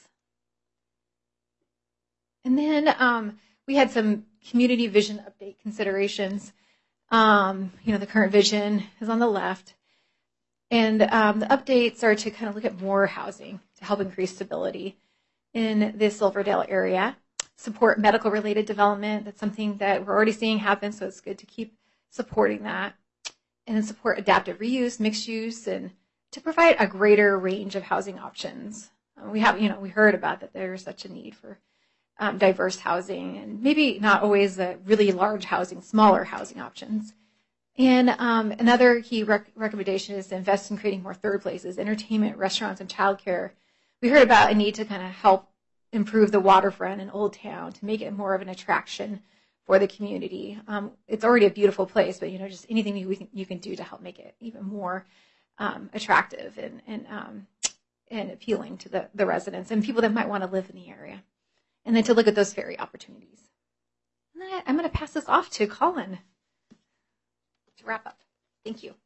And then we had some community vision update considerations. The current vision is on the left. And the updates are to kind of look at more housing to help increase stability in the Silverdale area, support medical-related development. That's something that we're already seeing happen, so it's good to keep supporting that. And then support adaptive reuse, mixed use, and to provide a greater range of housing options. We heard about that there's such a need for diverse housing, and maybe not always the really large housing, smaller housing options. And another key recommendation is to invest in creating more third places, entertainment, restaurants, and childcare. We heard about a need to kind of help improve the waterfront in Old Town to make it more of an attraction for the community. It's already a beautiful place, but just anything you can do to help make it even more attractive and appealing to the residents and people that might want to live in the area. And then to look at those ferry opportunities. And then I'm going to pass this off to Colin to wrap up. Thank you.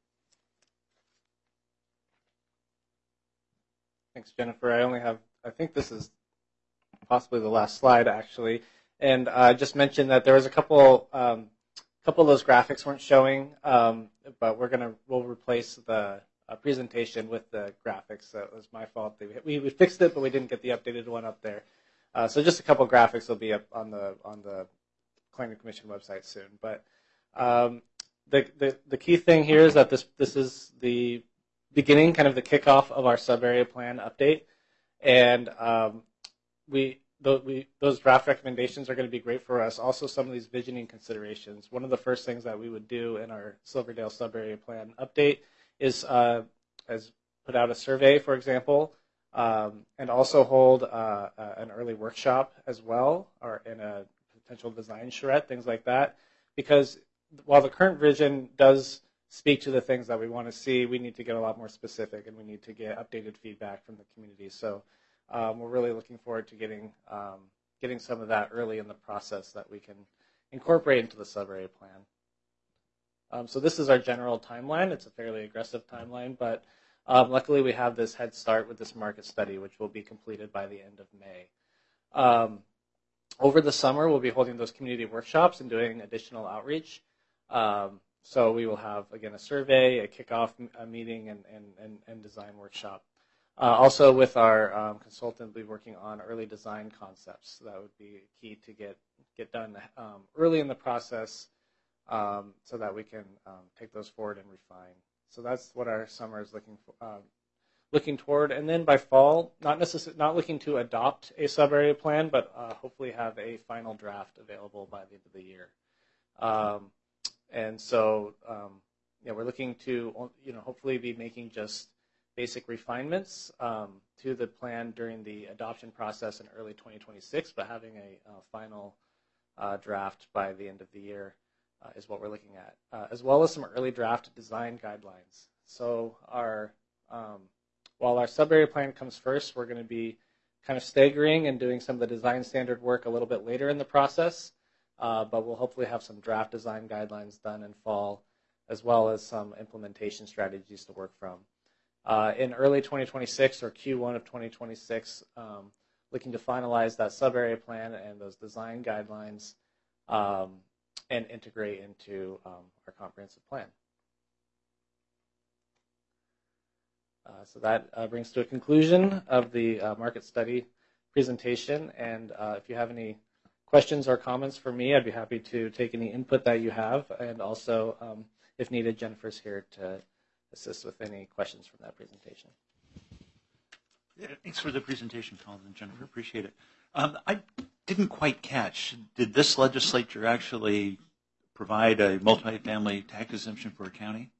Thanks, Jennifer. I think this is possibly the last slide, actually. And I just mentioned that there was a couple of those graphics weren't showing, but we'll replace the presentation with the graphics. So it was my fault. We fixed it, but we didn't get the updated one up there. So just a couple of graphics will be up on the Planning Commission website soon. But the key thing here is that this is the beginning, kind of the kickoff of our sub-area plan update, and those draft recommendations are going to be great for us. Also, some of these visioning considerations. One of the first things that we would do in our Silverdale sub-area plan update is put out a survey, for example. And also hold an early workshop as well, or in a potential design charrette, things like that. Because while the current vision does speak to the things that we want to see, we need to get a lot more specific, and we need to get updated feedback from the community. So we're really looking forward to getting some of that early in the process that we can incorporate into the sub-area plan. So this is our general timeline. It's a fairly aggressive timeline, but luckily, we have this head start with this market study, which will be completed by the end of May. Over the summer, we'll be holding those community workshops and doing additional outreach. So we will have, again, a survey, a kickoff meeting, and design workshop. Also, with our consultant, we'll be working on early design concepts. That would be key to get done early in the process so that we can take those forward and refine. So that's what our summer is looking toward. And then by fall, not looking to adopt a sub-area plan, but hopefully have a final draft available by the end of the year. And so we're looking to hopefully be making just basic refinements to the plan during the adoption process in early 2026, but having a final draft by the end of the year is what we're looking at, as well as some early draft design guidelines. So while our sub-area plan comes first, we're going to be kind of staggering and doing some of the design standard work a little bit later in the process, but we'll hopefully have some draft design guidelines done in fall, as well as some implementation strategies to work from. In early 2026 or Q1 of 2026, looking to finalize that sub-area plan and those design guidelines and integrate into our comprehensive plan. So that brings to a conclusion of the market study presentation. And if you have any questions or comments for me, I'd be happy to take any input that you have. And also, if needed, Jennifer's here to assist with any questions from that presentation. Yeah, thanks for the presentation, Colin and Jennifer. Appreciate it. I didn't quite catch, did this legislature actually provide a multifamily tax exemption for a county?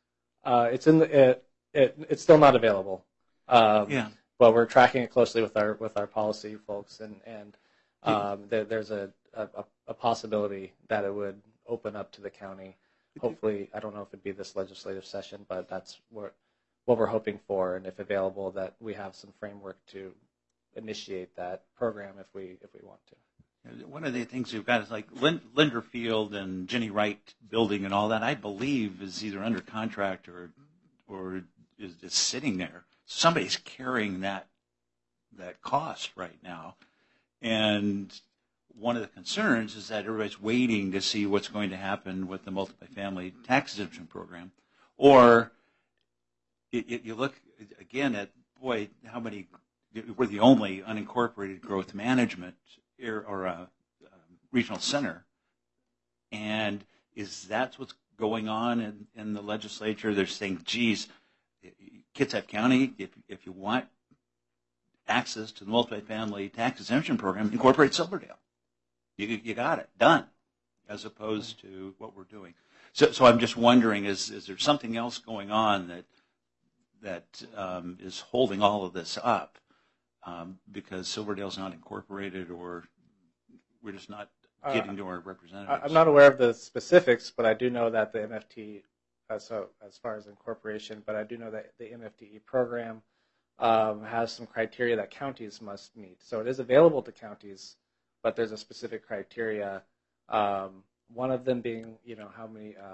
It's still not available. Yeah. But we're tracking it closely with our policy folks, and there's a possibility that it would open up to the county. Hopefully, I don't know if it'd be this legislative session, but that's what we're hoping for, and if available, that we have some framework to initiate that program if we want to. One of the things we've got is like Linder Field and Jenny Wright building and all that, I believe is either under contract or is just sitting there. Somebody's carrying that cost right now. And one of the concerns is that everybody's waiting to see what's going to happen with the multifamily tax exemption program. Or you look again at, boy, how many, we're the only unincorporated growth management or regional center. And is that what's going on in the legislature? They're saying, geez, Kitsap County, if you want access to the multifamily tax exemption program, incorporate Silverdale. You got it, done, as opposed to what we're doing. So I'm just wondering, is there something else going on that is holding all of this up because Silverdale's not incorporated, or we're just not getting to our representatives? I'm not aware of the specifics, but I do know that the MFT, so as far as incorporation, but I do know that the MFTE program has some criteria that counties must meet. So it is available to counties, but there's a specific criteria. One of them being, how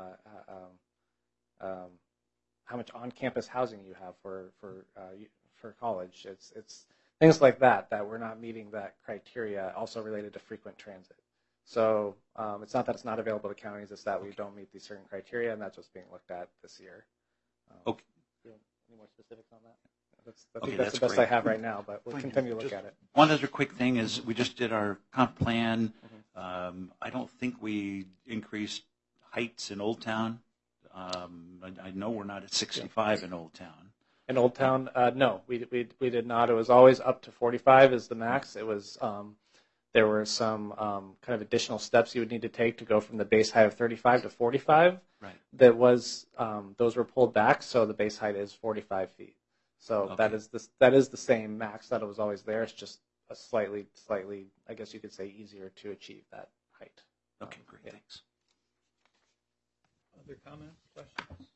much on-campus housing you have for college. It's things like that we're not meeting that criteria. Also related to frequent transit. So it's not that it's not available to counties; it's that we don't meet these certain criteria, and that's what's being looked at this year. Okay. Any more specifics on that? I think that's the best great. I have right now, but we'll continue to look at it. One other quick thing is we just did our comp plan. I don't think we increased heights in Old Town. I know we're not at 65 in Old Town. In Old Town, no, we did not. It was always up to 45 is the max. It was there were some kind of additional steps you would need to take to go from the base height of 35 to 45. Right. That was those were pulled back, so the base height is 45 feet. So okay. that is the same max that it was always there. It's just a slightly, I guess you could say, easier to achieve that height. Okay, great. Yeah. Thanks. Other comments, questions?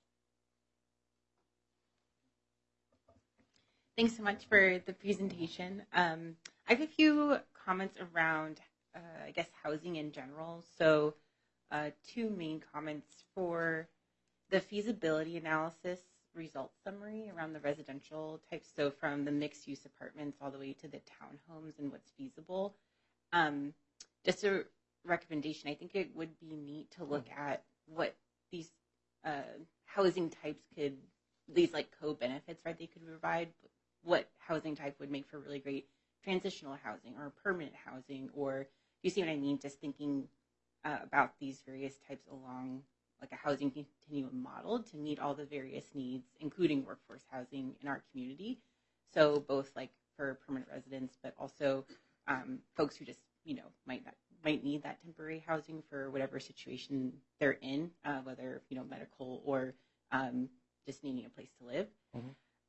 Thanks so much for the presentation. I have a few comments around, I guess, housing in general. So two main comments for the feasibility analysis result summary around the residential types. So from the mixed use apartments all the way to the townhomes and what's feasible. Just a recommendation, I think it would be neat to look at what these housing types could, these like co-benefits, right, they could provide. What housing type would make for really great transitional housing or permanent housing, or you see what I mean? Just thinking about these various types along like a housing continuum model to meet all the various needs, including workforce housing in our community. So both like for permanent residents, but also folks who just might need that temporary housing for whatever situation they're in, whether medical or just needing a place to live.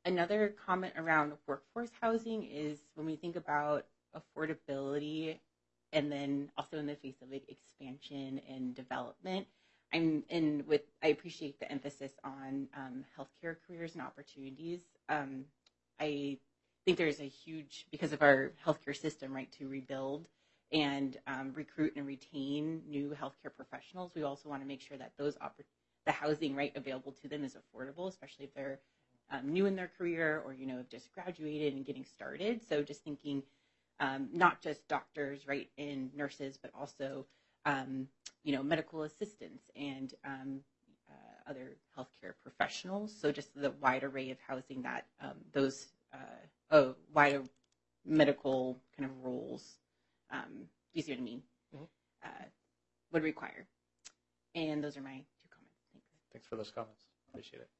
Another comment around workforce housing is when we think about affordability and then also in the face of like expansion and development, I appreciate the emphasis on healthcare careers and opportunities. I think there's a huge, because of our healthcare system, right, to rebuild and recruit and retain new healthcare professionals. We also want to make sure that the housing right available to them is affordable, especially if they're new in their career or, you know, have just graduated and getting started. So just thinking not just doctors, right, and nurses, but also, you know, medical assistants and other healthcare professionals. So just the wide array of housing that those wider medical kind of roles, you see what I mean, would require. And those are my 2 comments. Thanks. Thanks for those comments. Appreciate it.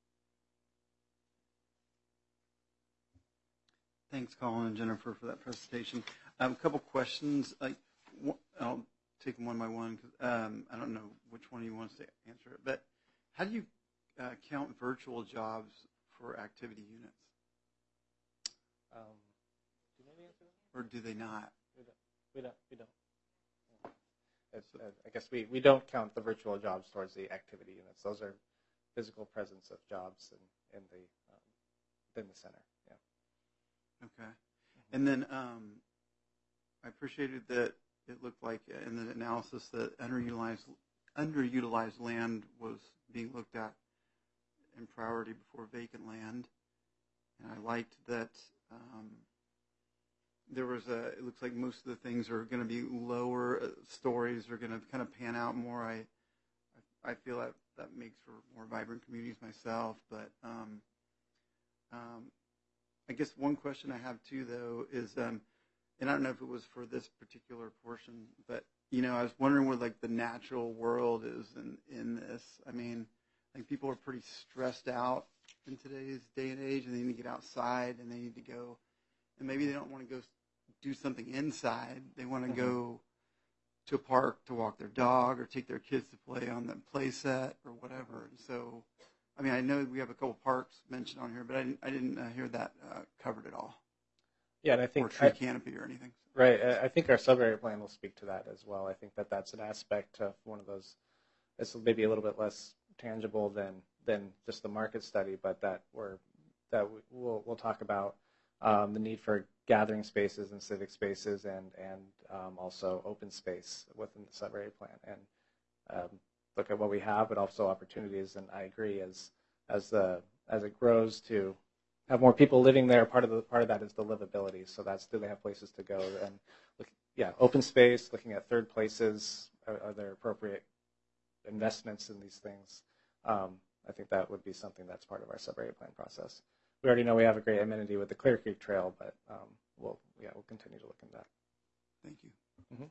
Thanks, Colin and Jennifer, for that presentation. A couple questions. I'll take them one by one because I don't know which one you want to answer it. But how do you count virtual jobs for activity units? Do you know the answer to that? Or do they not? We don't. I guess we don't count the virtual jobs towards the activity units. Those are physical presence of jobs in the center. Yeah. Okay. And then I appreciated that it looked like in the analysis that underutilized land was being looked at in priority before vacant land. And I liked that there was it looks like most of the things are going to be lower stories are going to kind of pan out more. I feel that makes for more vibrant communities myself. But I guess one question I have too, though, is, and I don't know if it was for this particular portion, but you know, I was wondering where like the natural world is in this. I mean, I think people are pretty stressed out in today's day and age, and they need to get outside, and they need to go, and maybe they don't want to go do something inside. They want to go to a park to walk their dog or take their kids to play on the play set or whatever. And so, I mean, I know we have a couple parks mentioned on here, but I didn't hear that covered at all. Yeah, and I think or tree canopy or anything. Right. I think our sub-area plan will speak to that as well. I think that's an aspect of one of those. It's maybe a little bit less tangible than just the market study, but we'll talk about the need for gathering spaces and civic spaces and also open space within the sub-area plan and look at what we have, but also opportunities. And I agree, as it grows to have more people living there, part of that is the livability. So do they have places to go? And open space, looking at third places, are there appropriate investments in these things? I think that would be something that's part of our sub-area plan process. We already know we have a great amenity with the Clear Creek Trail, but we'll continue to look into that. Thank you. Mm-hmm.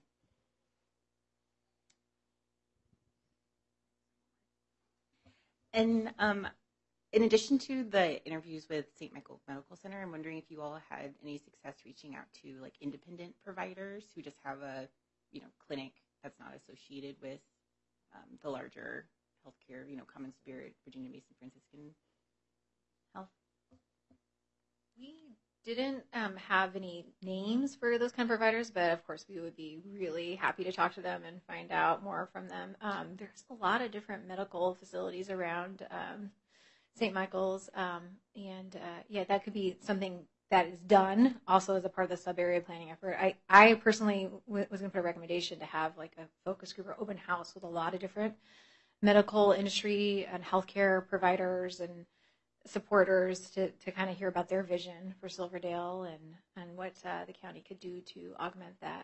And in addition to the interviews with St. Michael Medical Center, I'm wondering if you all had any success reaching out to like independent providers who just have a clinic that's not associated with the larger healthcare, Common Spirit, Virginia Mason Franciscan Health. We didn't have any names for those kind of providers, but of course we would be really happy to talk to them and find out more from them. There's a lot of different medical facilities around St. Michael's, and that could be something that is done also as a part of the sub-area planning effort. I personally was going to put a recommendation to have like a focus group or open house with a lot of different medical industry and healthcare providers and supporters to kind of hear about their vision for Silverdale and what the county could do to augment that.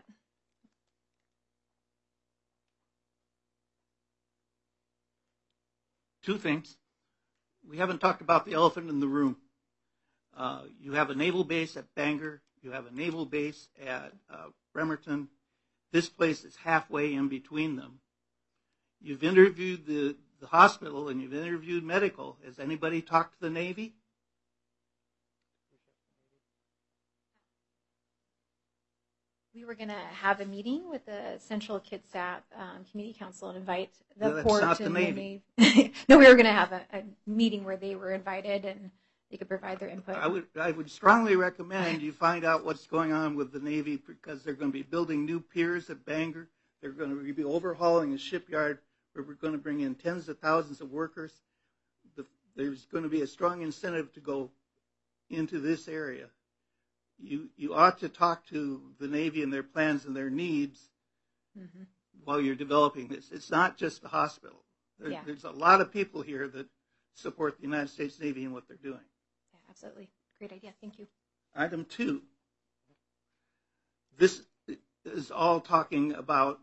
Two things. We haven't talked about the elephant in the room. You have a naval base at Bangor. You have a naval base at Bremerton. This place is halfway in between them. You've interviewed the hospital and you've interviewed medical. Has anybody talked to the Navy? We were going to have a meeting with the Central Kitsap Community Council and invite the No, port that's not and the Navy. No, we were going to have a meeting where they were invited and they could provide their input. I would strongly recommend you find out what's going on with the Navy, because they're going to be building new piers at Bangor. They're going to be overhauling a shipyard where we're going to bring in tens of thousands of workers. There's going to be a strong incentive to go into this area. You ought to talk to the Navy and their plans and their needs while you're developing this. It's not just the hospital. There's a lot of people here that support the United States Navy and what they're doing. Yeah, absolutely. Great idea. Thank you. Item 2. This is all talking about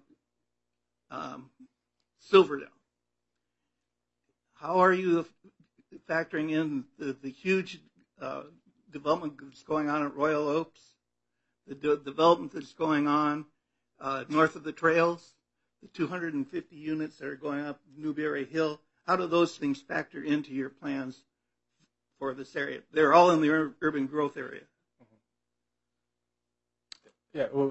Silverdale. How are you factoring in the huge development that's going on at Royal Oaks, the development that's going on north of the trails, the 250 units that are going up Newberry Hill? How do those things factor into your plans for this area? They're all in the urban growth area. Yeah, well,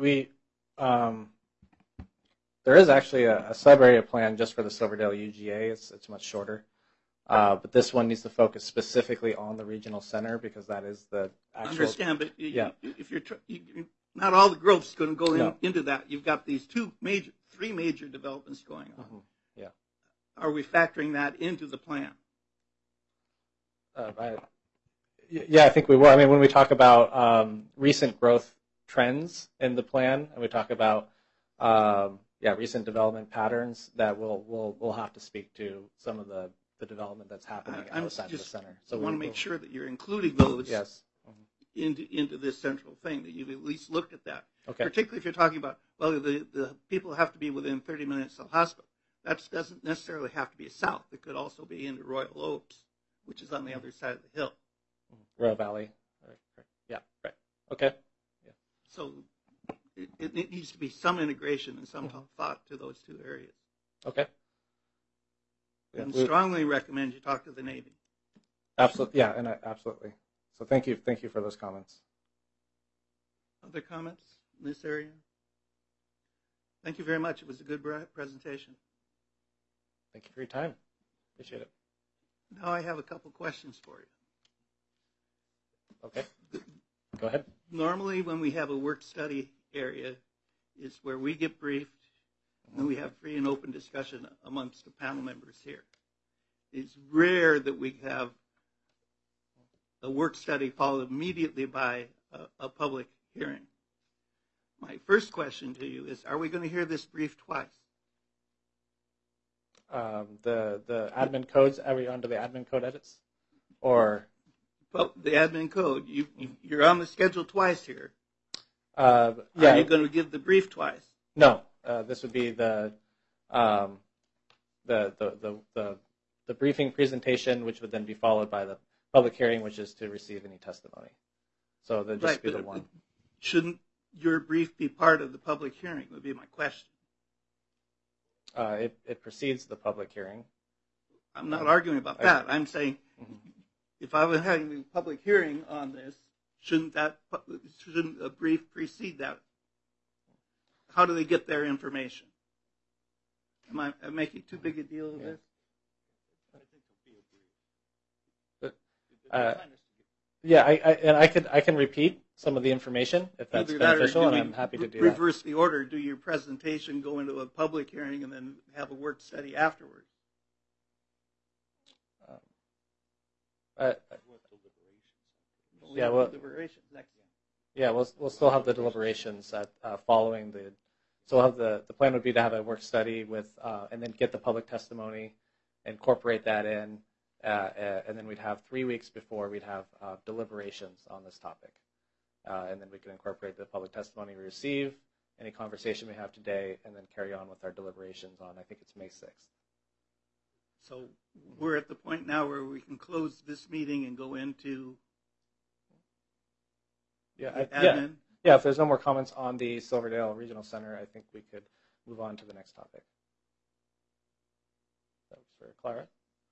there is actually a sub-area plan just for the Silverdale UGA. It's much shorter. But this one needs to focus specifically on the regional center because that is the actual... I understand, but if not all the growth is going to go into that. You've got these three major developments going on. Yeah. Are we factoring that into the plan? I think we will. I mean, when we talk about recent growth trends in the plan, and we talk about recent development patterns, that we'll have to speak to some of the development that's happening outside the center. So I want to make sure that you're including those into this central thing, that you've at least looked at that. Okay. Particularly if you're talking about, the people have to be within 30 minutes of the hospital. That doesn't necessarily have to be south. It could also be into Royal Oaks, which is on the other side of the hill. Royal Valley. Right. Yeah, right. Okay. Yeah. So it needs to be some integration and some thought to those two areas. Okay. And strongly recommend you talk to the Navy. Absolutely, absolutely. So thank you for those comments. Other comments in this area? Thank you very much. It was a good presentation. Thank you for your time. Appreciate it. Now I have a couple questions for you. Okay. Go ahead. Normally when we have a work study area, it's where we get briefed, and we have free and open discussion amongst the panel members here. It's rare that we have a work study followed immediately by a public hearing. My first question to you is, are we going to hear this brief twice? The admin codes, are we onto the admin code edits? Or? Well, the admin code. You're on the schedule twice here. Are you going to give the brief twice? No. This would be the briefing presentation, which would then be followed by the public hearing, which is to receive any testimony. So that'd just be the one. Shouldn't your brief be part of the public hearing, would be my question. It precedes the public hearing. I'm not arguing about that. I'm saying if I was having a public hearing on this, shouldn't a brief precede that? How do they get their information? Am I making too big a deal of this? I can repeat some of the information if that's beneficial, and I'm happy to do that. Reverse the order. Do your presentation, go into a public hearing, and then have a work study afterwards? We'll still have the deliberations following the. So we'll have the plan would be to have a work study with, and then get the public testimony, incorporate that in, and then we'd have 3 weeks before we'd have deliberations on this topic, and then we can incorporate the public testimony we receive, any conversation we have today, and then carry on with our deliberations on, I think it's May 6th. So we're at the point now where we can close this meeting and go into admin. Yeah, if there's no more comments on the Silverdale Regional Center, I think we could move on to the next topic. That was for Clara.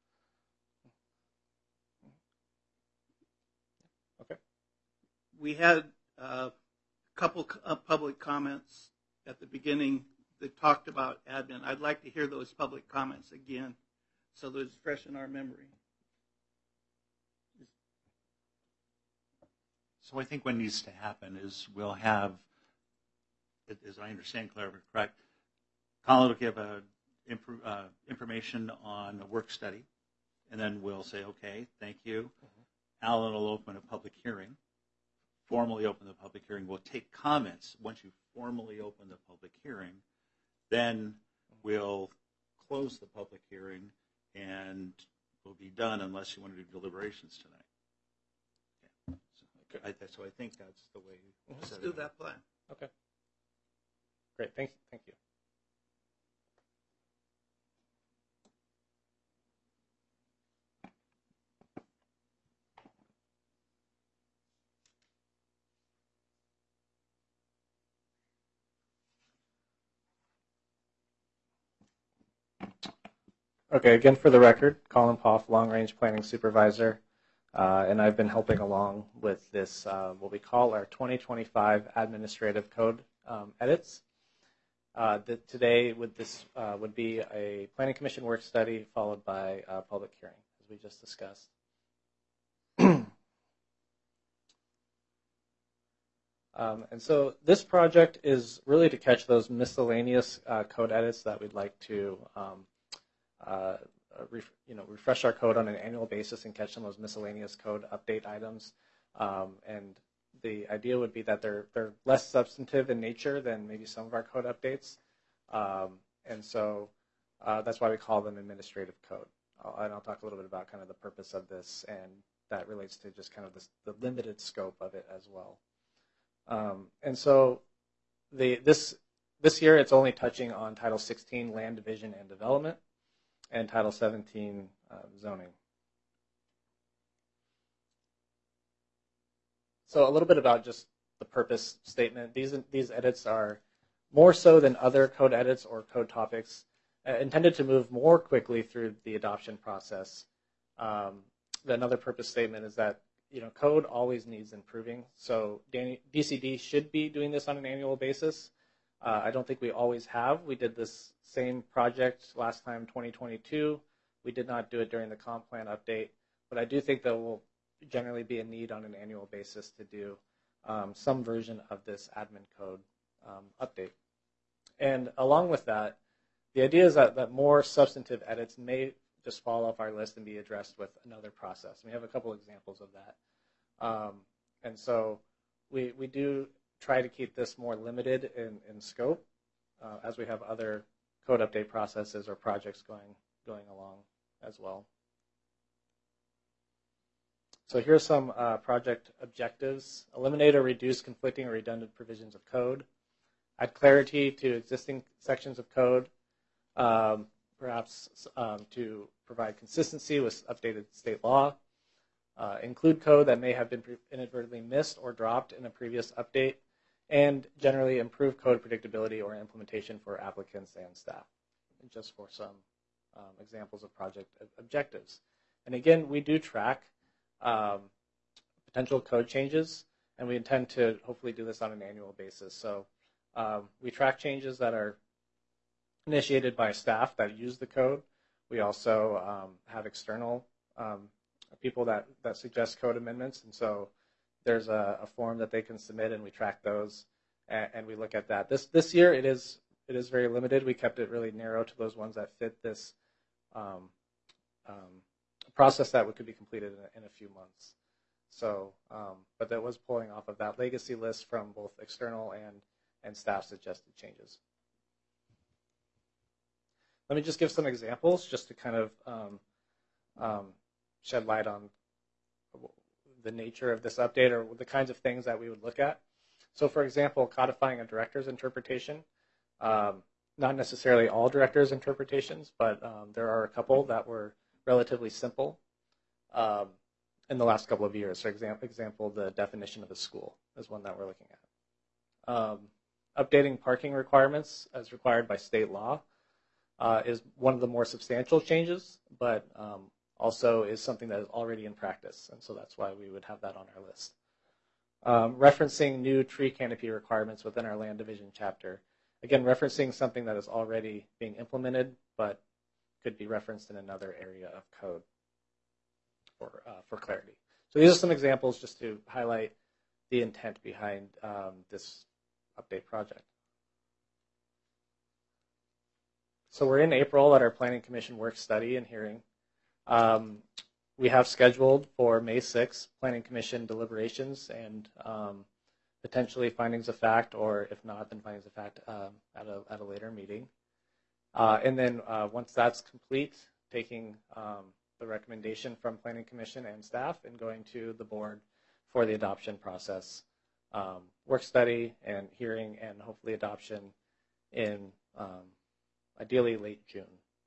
Okay. We had a couple of public comments at the beginning that talked about admin. I'd like to hear those public comments again so that it's fresh in our memory. So I think what needs to happen is we'll have, as I understand, Claire, if I'm correct, Colin will give information on a work study, and then we'll say, okay, thank you. Alan will open a public hearing, formally open the public hearing. We'll take comments. Once you formally open the public hearing, then we'll close the public hearing, and we'll be done unless you want to do deliberations tonight. Okay. So I think that's the way. Let's do that plan. Okay. Great. Thank you. Okay, again for the record, Colin Poff, Long Range Planning Supervisor, and I've been helping along with this, what we call our 2025 Administrative Code edits. Today would be a Planning Commission work study followed by a public hearing, as we just discussed. And so this project is really to catch those miscellaneous code edits that we'd like to refresh our code on an annual basis and catch some of those miscellaneous code update items. And the idea would be that they're less substantive in nature than maybe some of our code updates. And so that's why we call them administrative code. And I'll talk a little bit about kind of the purpose of this, and that relates to just kind of the limited scope of it as well. And so this year it's only touching on Title 16 Land Division and Development, and Title 17 zoning. So a little bit about just the purpose statement. These edits are more so than other code edits or code topics intended to move more quickly through the adoption process. Another purpose statement is that code always needs improving. So DCD should be doing this on an annual basis. I don't think we always have. We did this same project last time, 2022. We did not do it during the comp plan update, but I do think there will generally be a need on an annual basis to do some version of this admin code update. And along with that, the idea is that more substantive edits may just fall off our list and be addressed with another process. We have a couple examples of that. And so we do try to keep this more limited in scope as we have other code update processes or projects going along as well. So here are some project objectives. Eliminate or reduce conflicting or redundant provisions of code. Add clarity to existing sections of code. Perhaps to provide consistency with updated state law. Include code that may have been inadvertently missed or dropped in a previous update. And generally improve code predictability or implementation for applicants and staff. And just for some examples of project objectives. And again, we do track potential code changes, and we intend to hopefully do this on an annual basis. So we track changes that are initiated by staff that use the code. We also have external people that suggest code amendments, and so there's a form that they can submit, and we track those, and we look at that. This year it is very limited. We kept it really narrow to those ones that fit this process that could be completed in a few months. So, but that was pulling off of that legacy list from both external and staff suggested changes. Let me just give some examples just to kind of shed light on the nature of this update or the kinds of things that we would look at. So for example, codifying a director's interpretation, not necessarily all director's interpretations, but there are a couple that were relatively simple in the last couple of years. For example, the definition of a school is one that we're looking at. Updating parking requirements as required by state law is one of the more substantial changes, but also is something that is already in practice, and so that's why we would have that on our list. Referencing new tree canopy requirements within our land division chapter. Again, referencing something that is already being implemented, but could be referenced in another area of code for clarity. So these are some examples just to highlight the intent behind this update project. So we're in April at our Planning Commission work study and hearing. We have scheduled for May 6th Planning Commission deliberations and potentially findings of fact, or if not, then findings of fact at a later meeting. And then once that's complete, taking the recommendation from Planning Commission and staff and going to the board for the adoption process, work study and hearing, and hopefully adoption in ideally late June.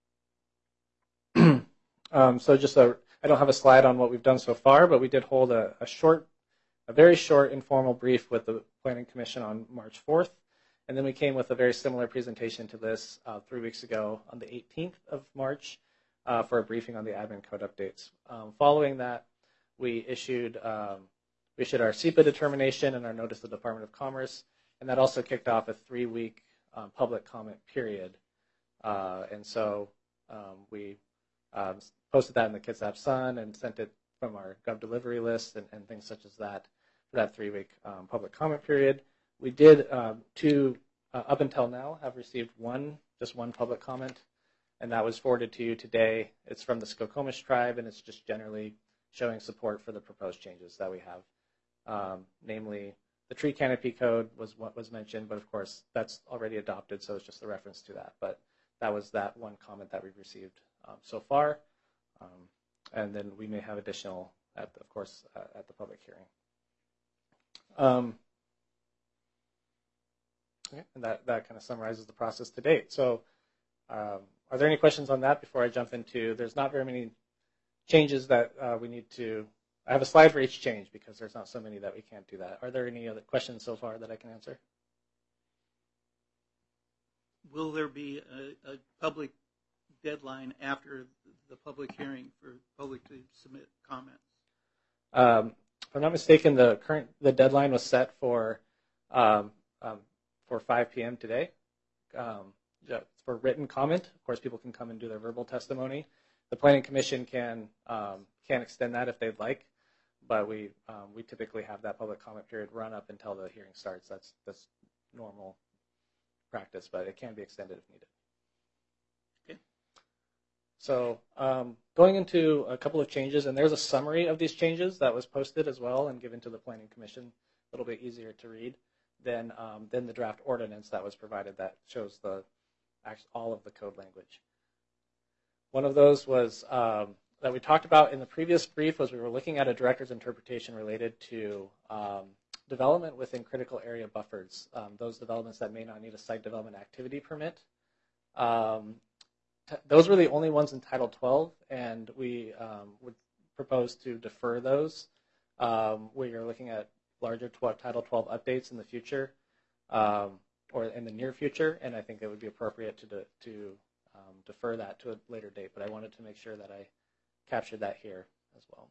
So just I don't have a slide on what we've done so far, but we did hold a very short informal brief with the Planning Commission on March 4th. And then we came with a very similar presentation to this 3 weeks ago on the 18th of March for a briefing on the admin code updates. Following that, we issued our SEPA determination and our notice to the Department of Commerce, and that also kicked off a 3-week public comment period. And so we posted that in the Kitsap Sun and sent it from our Gov delivery list and things such as that for that 3-week public comment period. We did, up until now, have received just one public comment, and that was forwarded to you today. It's from the Skokomish tribe, and it's just generally showing support for the proposed changes that we have. Namely, the tree canopy code was what was mentioned, but of course that's already adopted, so it's just a reference to that. But that was that one comment that we've received so far, and then we may have additional, at the public hearing. And that kind of summarizes the process to date. So are there any questions on that before I jump into, there's not very many changes that we need to, I have a slide for each change because there's not so many that we can't do that. Are there any other questions so far that I can answer? Will there be a public deadline after the public hearing for public to submit comments? If I'm not mistaken, the deadline was set for 5 p.m. today for written comment. Of course, people can come and do their verbal testimony. The Planning Commission can extend that if they'd like, but we typically have that public comment period run up until the hearing starts. That's normal practice, but it can be extended if needed. Okay. So going into a couple of changes, and there's a summary of these changes that was posted as well and given to the Planning Commission, a little bit easier to read than the draft ordinance that was provided that shows all of the code language. One of those was that we talked about in the previous brief was we were looking at a director's interpretation related to development within critical area buffers, those developments that may not need a site development activity permit. Those were the only ones in Title 12, and we would propose to defer those. We are looking at larger Title 12 updates in the future, or in the near future, and I think it would be appropriate to defer that to a later date, but I wanted to make sure that I captured that here as well.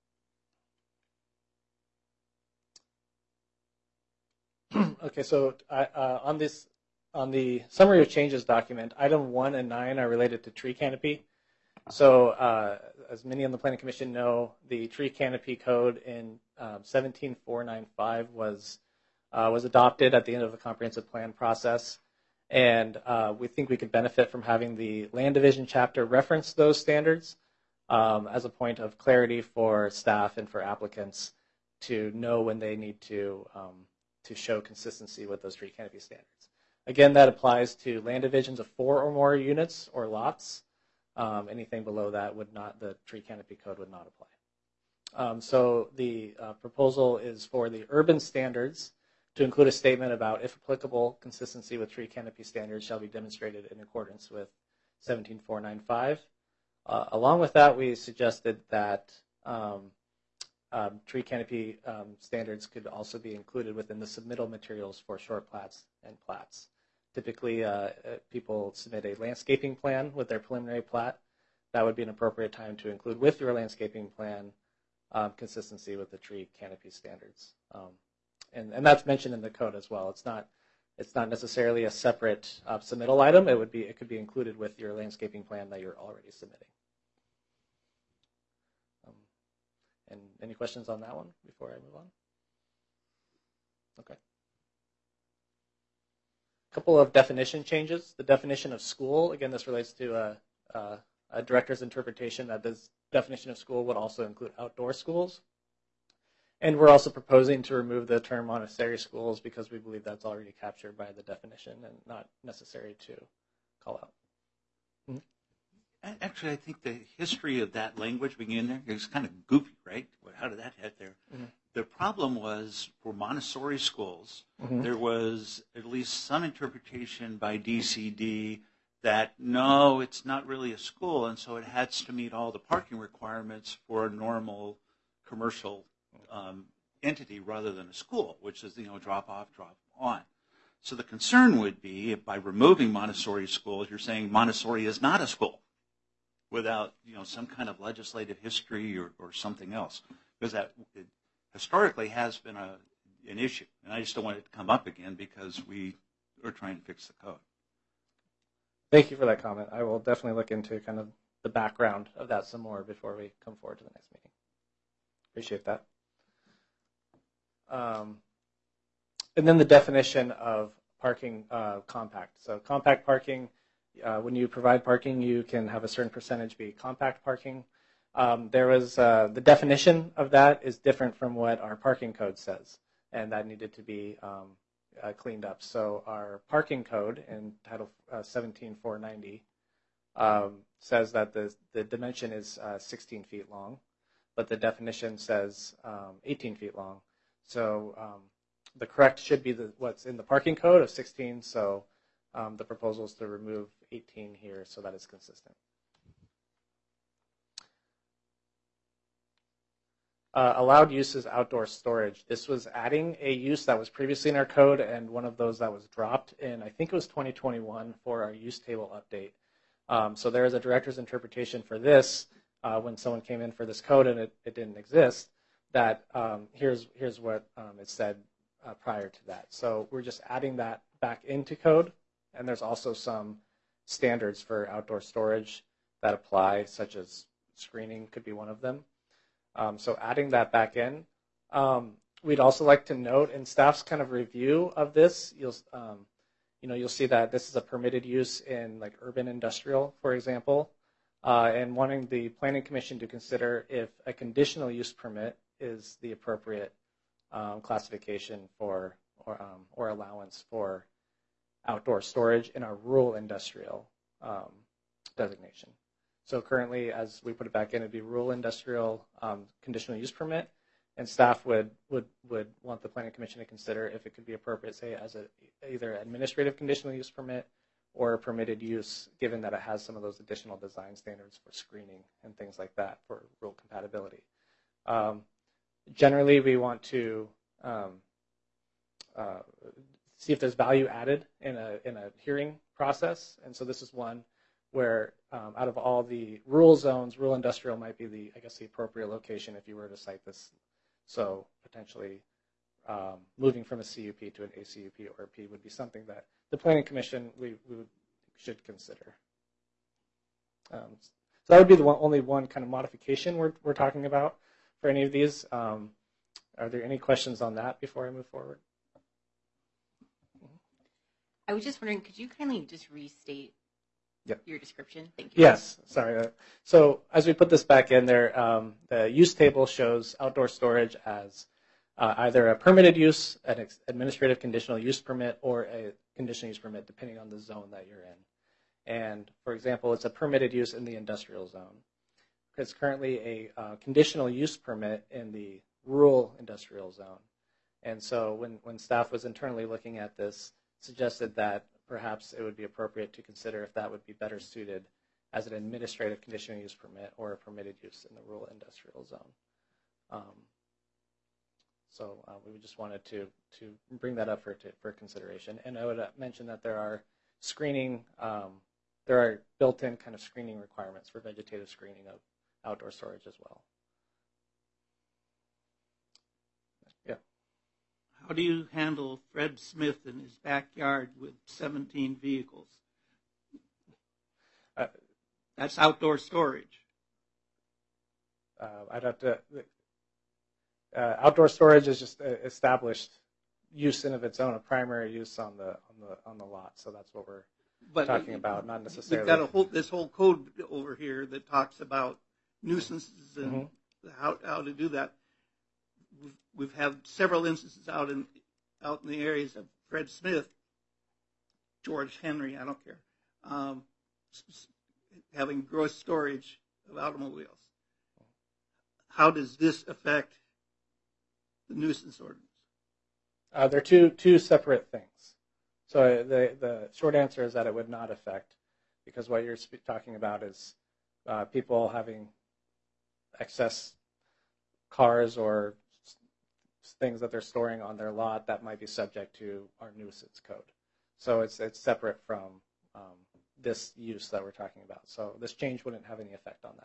Okay, so on the summary of changes document, item 1 and 9 are related to tree canopy. So as many on the Planning Commission know, the tree canopy code in 17495 was adopted at the end of the comprehensive plan process, and we think we could benefit from having the land division chapter reference those standards as a point of clarity for staff and for applicants to know when they need to show consistency with those tree canopy standards. Again, that applies to land divisions of 4 or more units or lots. Anything below that the tree canopy code would not apply. So the proposal is for the urban standards to include a statement about, if applicable, consistency with tree canopy standards shall be demonstrated in accordance with 17495. Along with that, we suggested that tree canopy standards could also be included within the submittal materials for short plats and plats. Typically, people submit a landscaping plan with their preliminary plat. That would be an appropriate time to include with your landscaping plan consistency with the tree canopy standards. And that's mentioned in the code as well. It's not necessarily a separate submittal item. It could be included with your landscaping plan that you're already submitting. And any questions on that one before I move on? Okay. A couple of definition changes. The definition of school, again, this relates to a director's interpretation that this definition of school would also include outdoor schools. And we're also proposing to remove the term Montessori schools because we believe that's already captured by the definition and not necessary to call out. Actually, I think the history of that language being in there is kind of goofy, right? How did that get there? Mm-hmm. The problem was for Montessori schools, mm-hmm. there was at least some interpretation by DCD that no, it's not really a school, and so it has to meet all the parking requirements for a normal commercial entity rather than a school, which is, drop off, drop on. So the concern would be if by removing Montessori schools, you're saying Montessori is not a school without, some kind of legislative history or something else, because that historically has been an issue. And I just don't want it to come up again because we are trying to fix the code. Thank you for that comment. I will definitely look into kind of the background of that some more before we come forward to the next meeting. Appreciate that. And then the definition of parking compact. So compact parking, when you provide parking, you can have a certain percentage be compact parking. There was the definition of that is different from what our parking code says, and that needed to be cleaned up. So our parking code in Title 17-490 says that the dimension is 16 feet long, but the definition says 18 feet long. So the correct should be what's in the parking code of 16. So the proposal is to remove 18 here so that it's consistent. Allowed use is outdoor storage. This was adding a use that was previously in our code and one of those that was dropped in, I think it was 2021 for our use table update. So there is a director's interpretation for this when someone came in for this code and it didn't exist, that here's what it said prior to that. So we're just adding that back into code, and there's also some standards for outdoor storage that apply, such as screening could be one of them. So adding that back in. We'd also like to note in staff's kind of review of this, you'll see that this is a permitted use in like urban industrial, for example, and wanting the Planning Commission to consider if a conditional use permit is the appropriate classification for or allowance for outdoor storage in our rural industrial designation. So currently, as we put it back in, it'd be rural industrial conditional use permit, and staff would want the Planning Commission to consider if it could be appropriate, say, as either administrative conditional use permit or a permitted use, given that it has some of those additional design standards for screening and things like that for rural compatibility. Generally, we want to see if there's value added in a hearing process, and so this is one where out of all the rural zones, rural industrial might be the appropriate location if you were to cite this. So potentially moving from a CUP to an ACUP or P would be something that the Planning Commission should consider. So that would be the only one kind of modification we're talking about for any of these. Are there any questions on that before I move forward? I was just wondering, could you kindly just restate your description? Thank you. Yes, sorry. So as we put this back in there, the use table shows outdoor storage as either a permitted use, an administrative conditional use permit, or a conditional use permit, depending on the zone that you're in. And for example, it's a permitted use in the industrial zone. It's currently a conditional use permit in the rural industrial zone. And so when staff was internally looking at this, suggested that perhaps it would be appropriate to consider if that would be better suited as an administrative conditional use permit or a permitted use in the rural industrial zone. So we just wanted to bring that up for consideration. And I would mention that there are screening, there are built-in kind of screening requirements for vegetative screening of outdoor storage as well. Yeah. How do you handle Fred Smith in his backyard with 17 vehicles? That's outdoor storage. I'd have to. Outdoor storage is just established use in of its own, a primary use on the lot. So that's what we're talking about, not necessarily. We've got this whole code over here that talks about nuisances and how to do that. We've had several instances out in the areas of Fred Smith, George Henry, I don't care, having gross storage of automobiles. How does this affect the nuisance ordinance? They're two separate things. So the short answer is that it would not affect, because what you're talking about is people having excess cars or things that they're storing on their lot that might be subject to our nuisance code. So it's separate from this use that we're talking about. So this change wouldn't have any effect on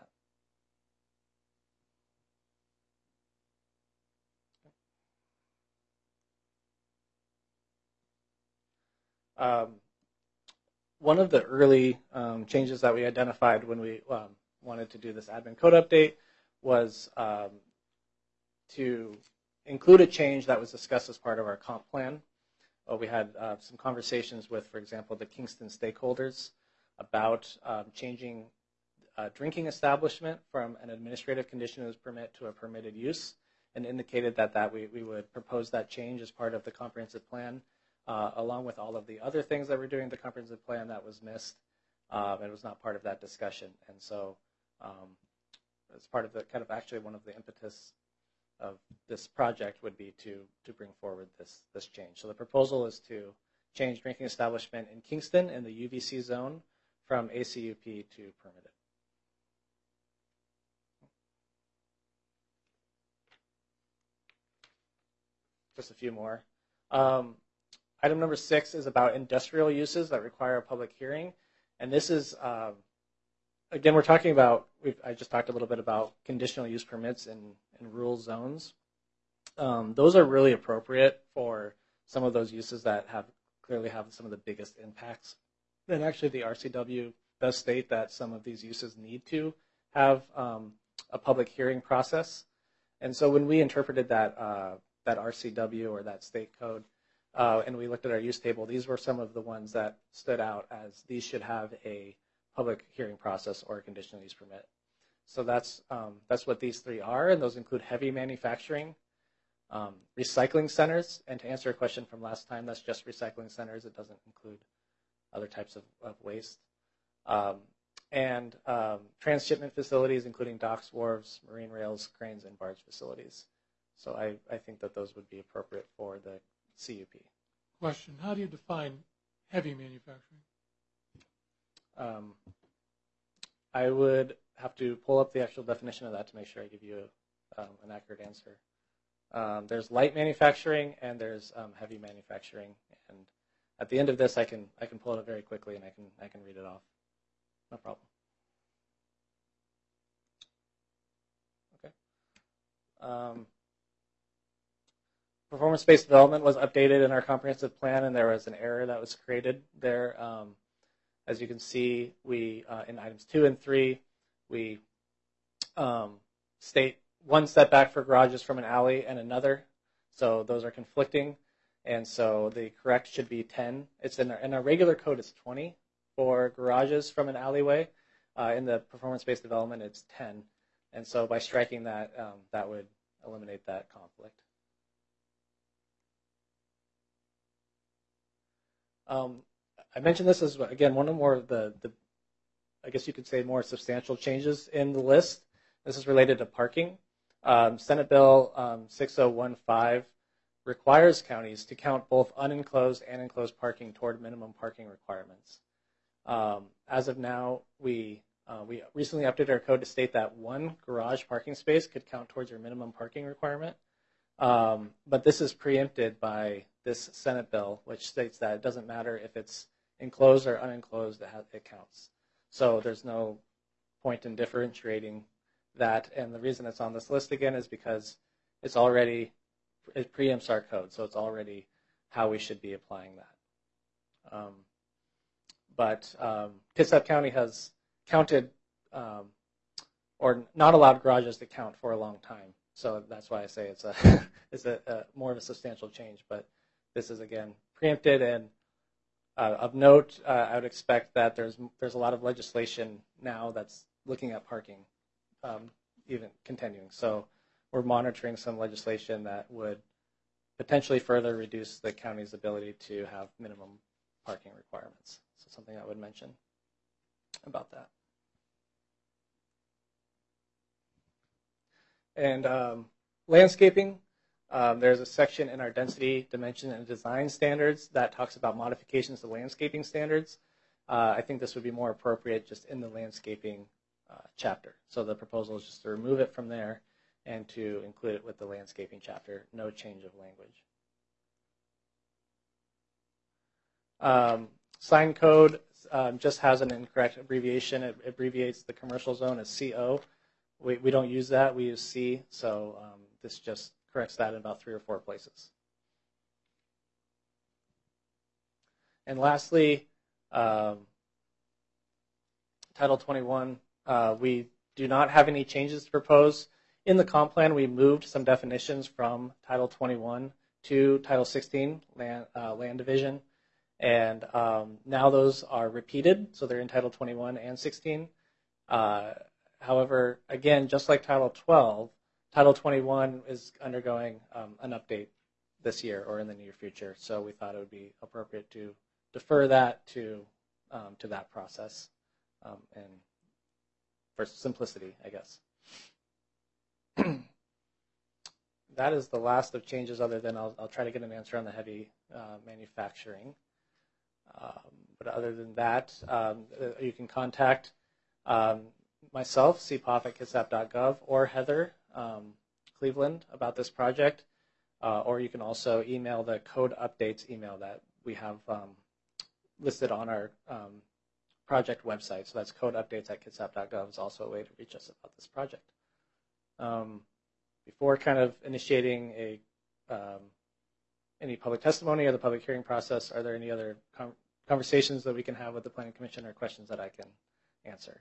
that. One of the early changes that we identified when we wanted to do this admin code update was to include a change that was discussed as part of our comp plan. We had some conversations with, for example, the Kingston stakeholders about changing a drinking establishment from an administrative conditional use permit to a permitted use, and indicated that we would propose that change as part of the comprehensive plan, along with all of the other things that we're doing in the comprehensive plan that was missed. It was not part of that discussion. And so as part of the kind of actually one of the impetus of this project would be to bring forward this change. So the proposal is to change drinking establishment in Kingston in the UVC zone from ACUP to permitted. Just a few more. Item number 6 is about industrial uses that require a public hearing. And this is, again, we're talking about, I just talked a little bit about conditional use permits in rural zones. Those are really appropriate for some of those uses that clearly have some of the biggest impacts. And actually the RCW does state that some of these uses need to have a public hearing process. And so when we interpreted that RCW or that state code, and we looked at our use table, these were some of the ones that stood out as these should have a public hearing process or a conditional use permit. So that's what these 3 are, and those include heavy manufacturing, recycling centers, and to answer a question from last time, that's just recycling centers. It doesn't include other types of waste. And transshipment facilities, including docks, wharves, marine rails, cranes, and barge facilities. So I think that those would be appropriate for the CUP. Question, how do you define heavy manufacturing? I would have to pull up the actual definition of that to make sure I give you an accurate answer. There's light manufacturing and there's heavy manufacturing, and at the end of this I can pull it up very quickly and I can read it off. No problem. Okay. Performance-based development was updated in our comprehensive plan, and there was an error that was created there. As you can see, we in items 2 and 3, we state one setback for garages from an alley and another. So those are conflicting, and so the correct should be 10. It's in our regular code, it's 20 for garages from an alleyway. In the performance-based development, it's 10. And so by striking that, that would eliminate that conflict. I mentioned this as, again, one of the I guess you could say, more substantial changes in the list. This is related to parking. Senate Bill 6015 requires counties to count both unenclosed and enclosed parking toward minimum parking requirements. As of now, we recently updated our code to state that one garage parking space could count towards your minimum parking requirement. But this is preempted by this Senate bill, which states that it doesn't matter if it's enclosed or unenclosed, it counts. So there's no point in differentiating that. And the reason it's on this list again is because it preempts our code, so it's already how we should be applying that. But Kitsap County has counted or not allowed garages to count for a long time. So that's why I say it's a more of a substantial change. But this is, again, preempted. And of note, I would expect that there's a lot of legislation now that's looking at parking, even continuing. So we're monitoring some legislation that would potentially further reduce the county's ability to have minimum parking requirements. So something I would mention about that. And landscaping, there's a section in our density, dimension, and design standards that talks about modifications to landscaping standards. I think this would be more appropriate just in the landscaping chapter. So the proposal is just to remove it from there and to include it with the landscaping chapter. No change of language. Sign code just has an incorrect abbreviation. It abbreviates the commercial zone as CO. We don't use that. We use C. So this just corrects that in about 3 or 4 places. And lastly, Title 21, we do not have any changes to propose. In the comp plan, we moved some definitions from Title 21 to Title 16, land division. And now those are repeated, so they're in Title 21 and 16. However, again, just like Title 12, Title 21 is undergoing an update this year or in the near future. So we thought it would be appropriate to defer that to that process, and for simplicity, I guess. That is the last of changes. Other than I'll try to get an answer on the heavy manufacturing. But other than that, you can contact myself, cpop@kitsap.gov, or Heather Cleveland about this project, or you can also email the code updates email that we have listed on our project website. So that's codeupdates@kitsap.gov is also a way to reach us about this project. Before kind of initiating any public testimony or the public hearing process, are there any other conversations that we can have with the Planning Commission or questions that I can answer?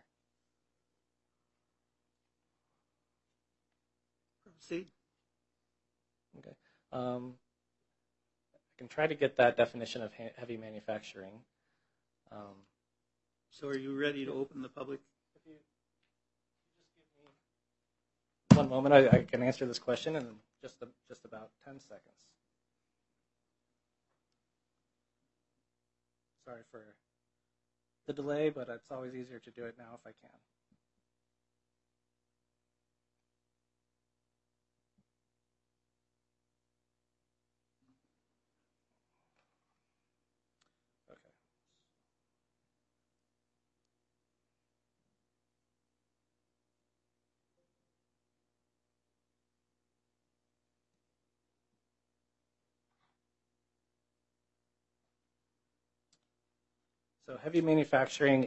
Proceed. Okay. I can try to get that definition of heavy manufacturing. So are you ready to open the public? If you just give me 1 moment, I can answer this question in just about 10 seconds. Sorry for the delay, but it's always easier to do it now if I can. Okay. So heavy manufacturing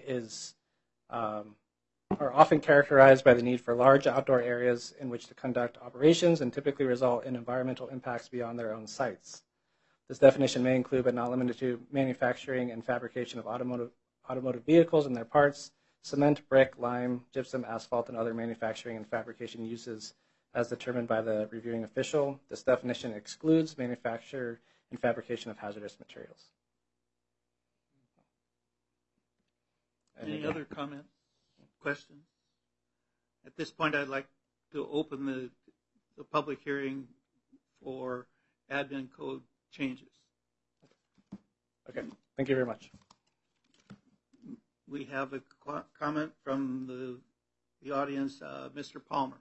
are often characterized by the need for large outdoor areas in which to conduct operations and typically result in environmental impacts beyond their own sites. This definition may include, but not limited to, manufacturing and fabrication of automotive vehicles and their parts, cement, brick, lime, gypsum, asphalt, and other manufacturing and fabrication uses as determined by the reviewing official. This definition excludes manufacture and fabrication of hazardous materials. Any other comments, questions? At this point, I'd like to open the public hearing for admin code changes. Okay, thank you very much. We have a comment from the audience, Mr. Palmer.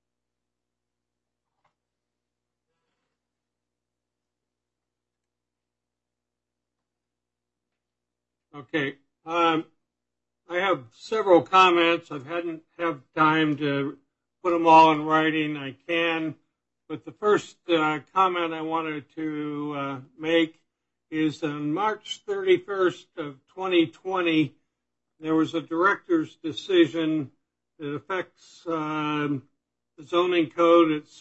Okay. I have several comments. I hadn't have time to put them all in writing. I can, but the first comment I wanted to make is on March 31st of 2020, there was a director's decision that affects the zoning code at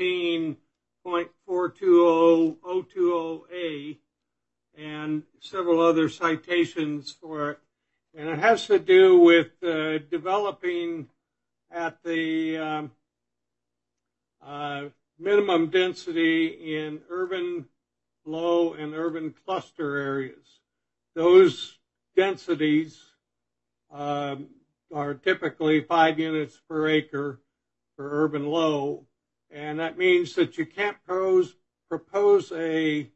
17.420.020A and several other citations for it. And it has to do with developing at the minimum density in urban low, and urban cluster areas. Those densities are typically 5 units per acre for urban low, and that means that you can't propose a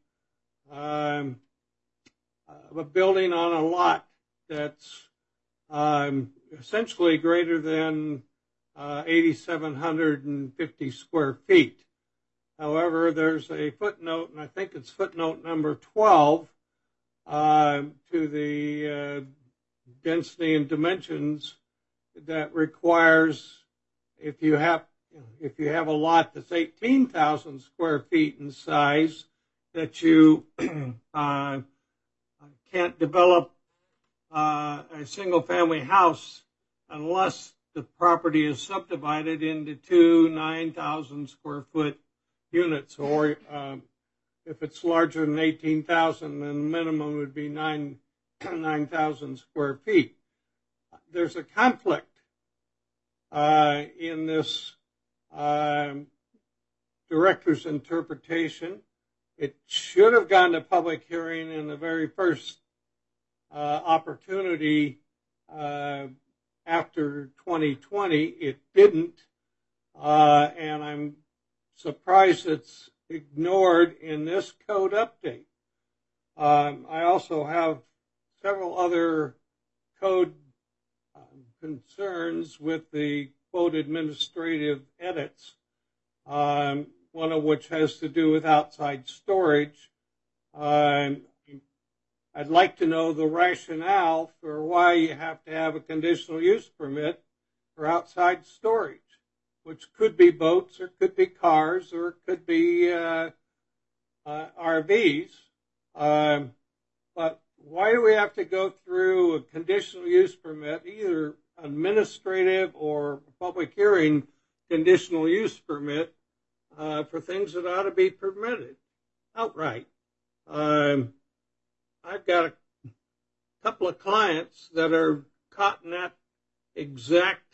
building on a lot that's essentially greater than 8,750 square feet. However, there's a footnote, and I think it's footnote number 12 to the density and dimensions that requires if you have a lot that's 18,000 square feet in size, that you can't develop a single-family house unless the property is subdivided into two 9,000 square foot units, or if it's larger than 18,000, then the minimum would be 9,000 square feet. There's a conflict in this director's interpretation. It should have gone to public hearing in the very first opportunity after 2020. It didn't, and I'm surprised it's ignored in this code update. I also have several other code concerns with the quote administrative edits, one of which has to do with outside storage. I'd like to know the rationale for why you have to have a conditional use permit for outside storage, which could be boats, or could be cars, or it could be RVs. But why do we have to go through a conditional use permit, either administrative or public hearing conditional use permit, for things that ought to be permitted outright? I've got a couple of clients that are caught in that exact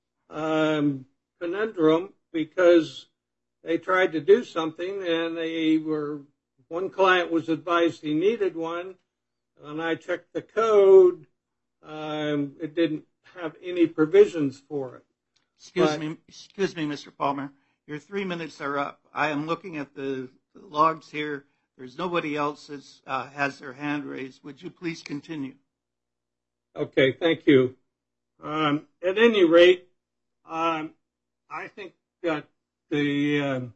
conundrum because they tried to do something and one client was advised he needed one, and I checked the code. It didn't have any provisions for it. Excuse me, Mr. Palmer. Your 3 minutes are up. I am looking at the logs here. There's nobody else that has their hand raised. Would you please continue? Okay, thank you. At any rate, I think that the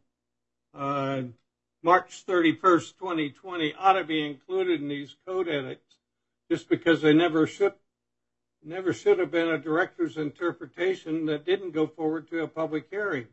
March 31st, 2020 ought to be included in these code edits, just because they never should have been a director's interpretation that didn't go forward to a public hearing.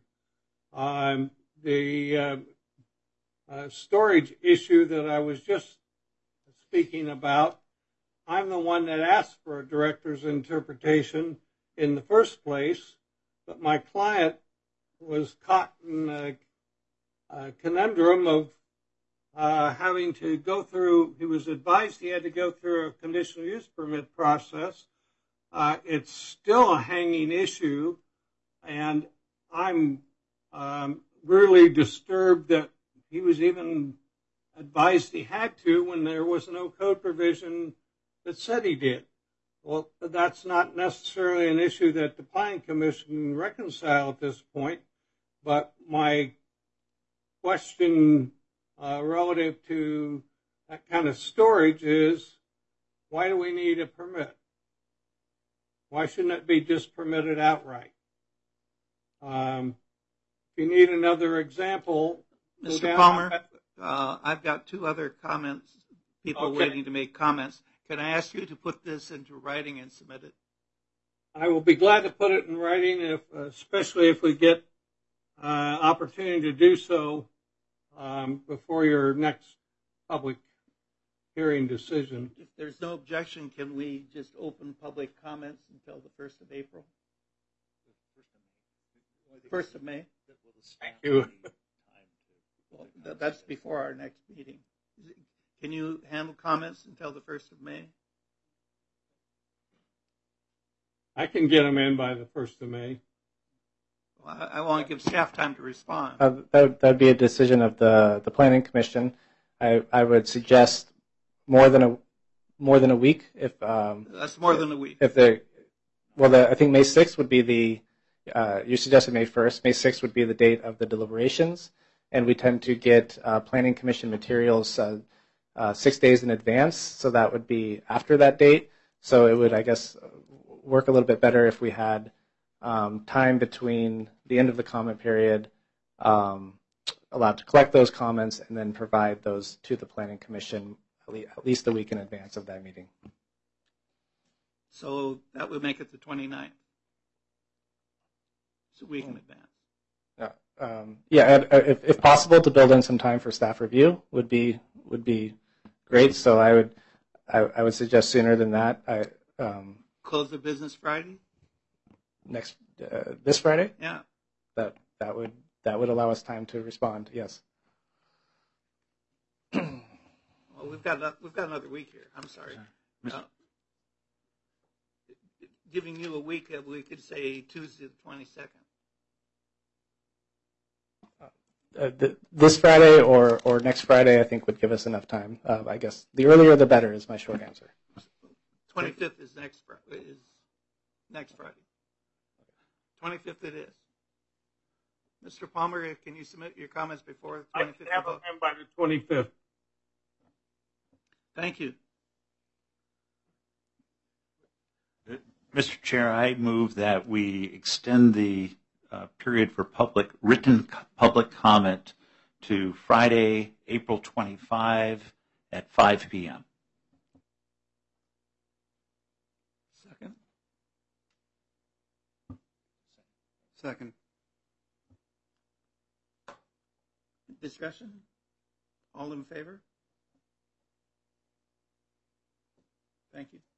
The storage issue that I was just speaking about, I'm the one that asked for a director's interpretation in the first place, but my client was caught in a conundrum of having to go through, he was advised he had to go through a conditional use permit process. It's still a hanging issue, and I'm really disturbed that he was even advised he had to when there was no code provision that said he did. Well, that's not necessarily an issue that the Planning Commission can reconcile at this point, but my question relative to that kind of storage is, why do we need a permit? Why shouldn't it be just permitted outright? If you need another example, Mr. Palmer, I've got two other comments, people waiting to make comments. Can I ask you to put this into writing and submit it? I will be glad to put it in writing, especially if we get opportunity to do so before your next public hearing decision. If there's no objection, can we just open public comments until the 1st of April? 1st of May? Thank you. Well, that's before our next meeting. Can you handle comments until the 1st of May? I can get them in by the 1st of May. Well, I want to give staff time to respond. That would be a decision of the Planning Commission. I would suggest more than a week. If that's more than a week. If I think May 6th would be the. You suggested May 1st. May 6th would be the date of the deliberations, and we tend to get Planning Commission materials 6 days in advance, so that would be after that date. So it would, I guess, work a little bit better if we had time between the end of the comment period, allowed to collect those comments, and then provide those to the Planning Commission at least a week in advance of that meeting. So that would make it the 29th. It's a week in advance. If possible, to build in some time for staff review would be great. So I would suggest sooner than that. Close the business Friday. This Friday. Yeah. That would allow us time to respond. Yes. Well, we've got another week here. I'm sorry. Giving you a week, we could say Tuesday the 22nd. This Friday or next Friday, I think, would give us enough time. I guess the earlier the better is my short answer. 25th is next Friday. 25th it is. Mr. Palmer, can you submit your comments before the 25th? I have them by the 25th. Thank you. Mr. Chair, I move that we extend the period for written public comment to Friday, April 25 at 5 p.m. Second. Discussion? All in favor? Thank you.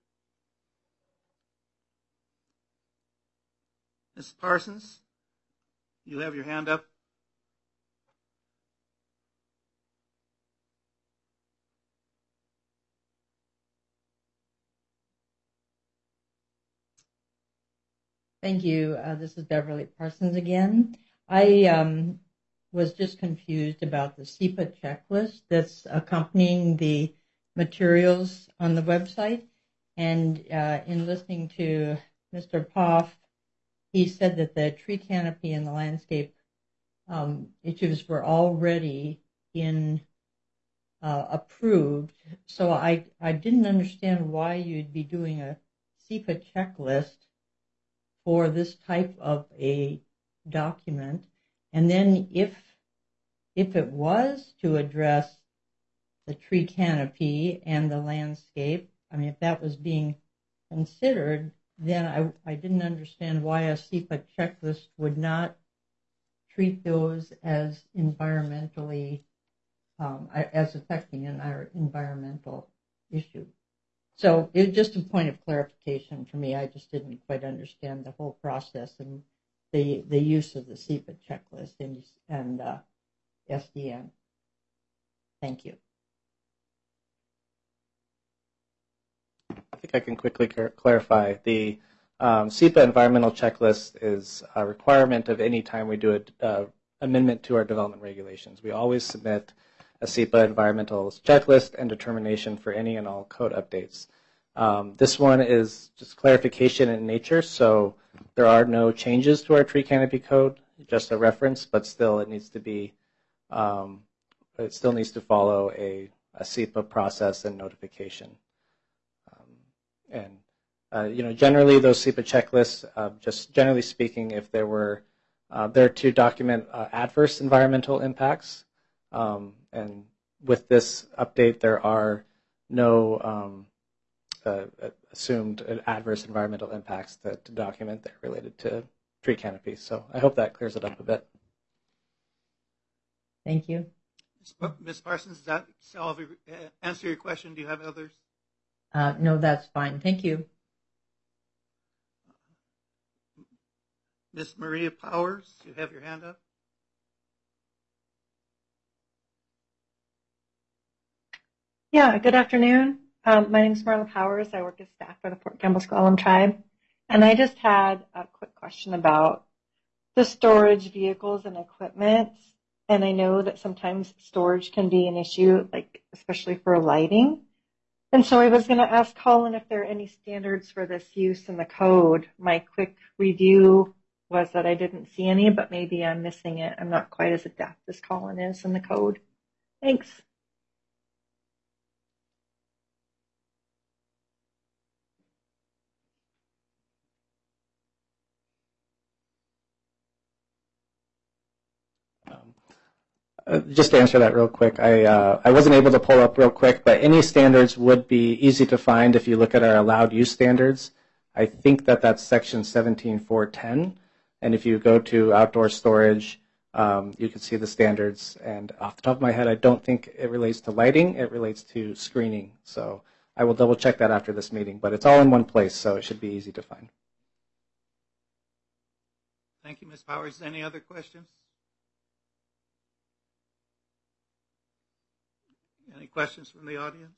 Ms. Parsons, you have your hand up. Thank you. This is Beverly Parsons again. I was just confused about the SEPA checklist that's accompanying the materials on the website. And in listening to Mr. Poff, he said that the tree canopy and the landscape issues were already approved. So I didn't understand why you'd be doing a SEPA checklist for this type of a document. And then if it was to address the tree canopy and the landscape, I mean, if that was being considered, then I didn't understand why a SEPA checklist would not treat those as environmentally, as affecting an environmental issue. So it was just a point of clarification for me. I just didn't quite understand the whole process and the use of the SEPA checklist and SDN. Thank you. I think I can quickly clarify. The SEPA environmental checklist is a requirement of any time we do an amendment to our development regulations. We always submit a SEPA environmental checklist and determination for any and all code updates. This one is just clarification in nature, so there are no changes to our tree canopy code, just a reference, but still it needs to be, it still needs to follow a SEPA process and notification. Generally those SEPA checklists, just generally speaking, if there were, they're to document adverse environmental impacts. And with this update, there are no assumed adverse environmental impacts to document that are related to tree canopy. So I hope that clears it up a bit. Thank you. Ms. Parsons, does that answer your question? Do you have others? No, that's fine. Thank you. Ms. Maria Powers, you have your hand up. Yeah, good afternoon. My name is Marla Powers. I work as staff for the Fort Campbell-Squamish Tribe. And I just had a quick question about the storage vehicles and equipment. And I know that sometimes storage can be an issue, like especially for lighting. And so I was going to ask Colin if there are any standards for this use in the code. My quick review was that I didn't see any, but maybe I'm missing it. I'm not quite as adept as Colin is in the code. Thanks. Just to answer that real quick, I wasn't able to pull up real quick, but any standards would be easy to find if you look at our allowed use standards. I think that that's section 17.410, and if you go to outdoor storage, you can see the standards. And off the top of my head, I don't think it relates to lighting; it relates to screening. So I will double check that after this meeting, but it's all in one place, so it should be easy to find. Thank you, Ms. Powers. Any other questions? Any questions from the audience?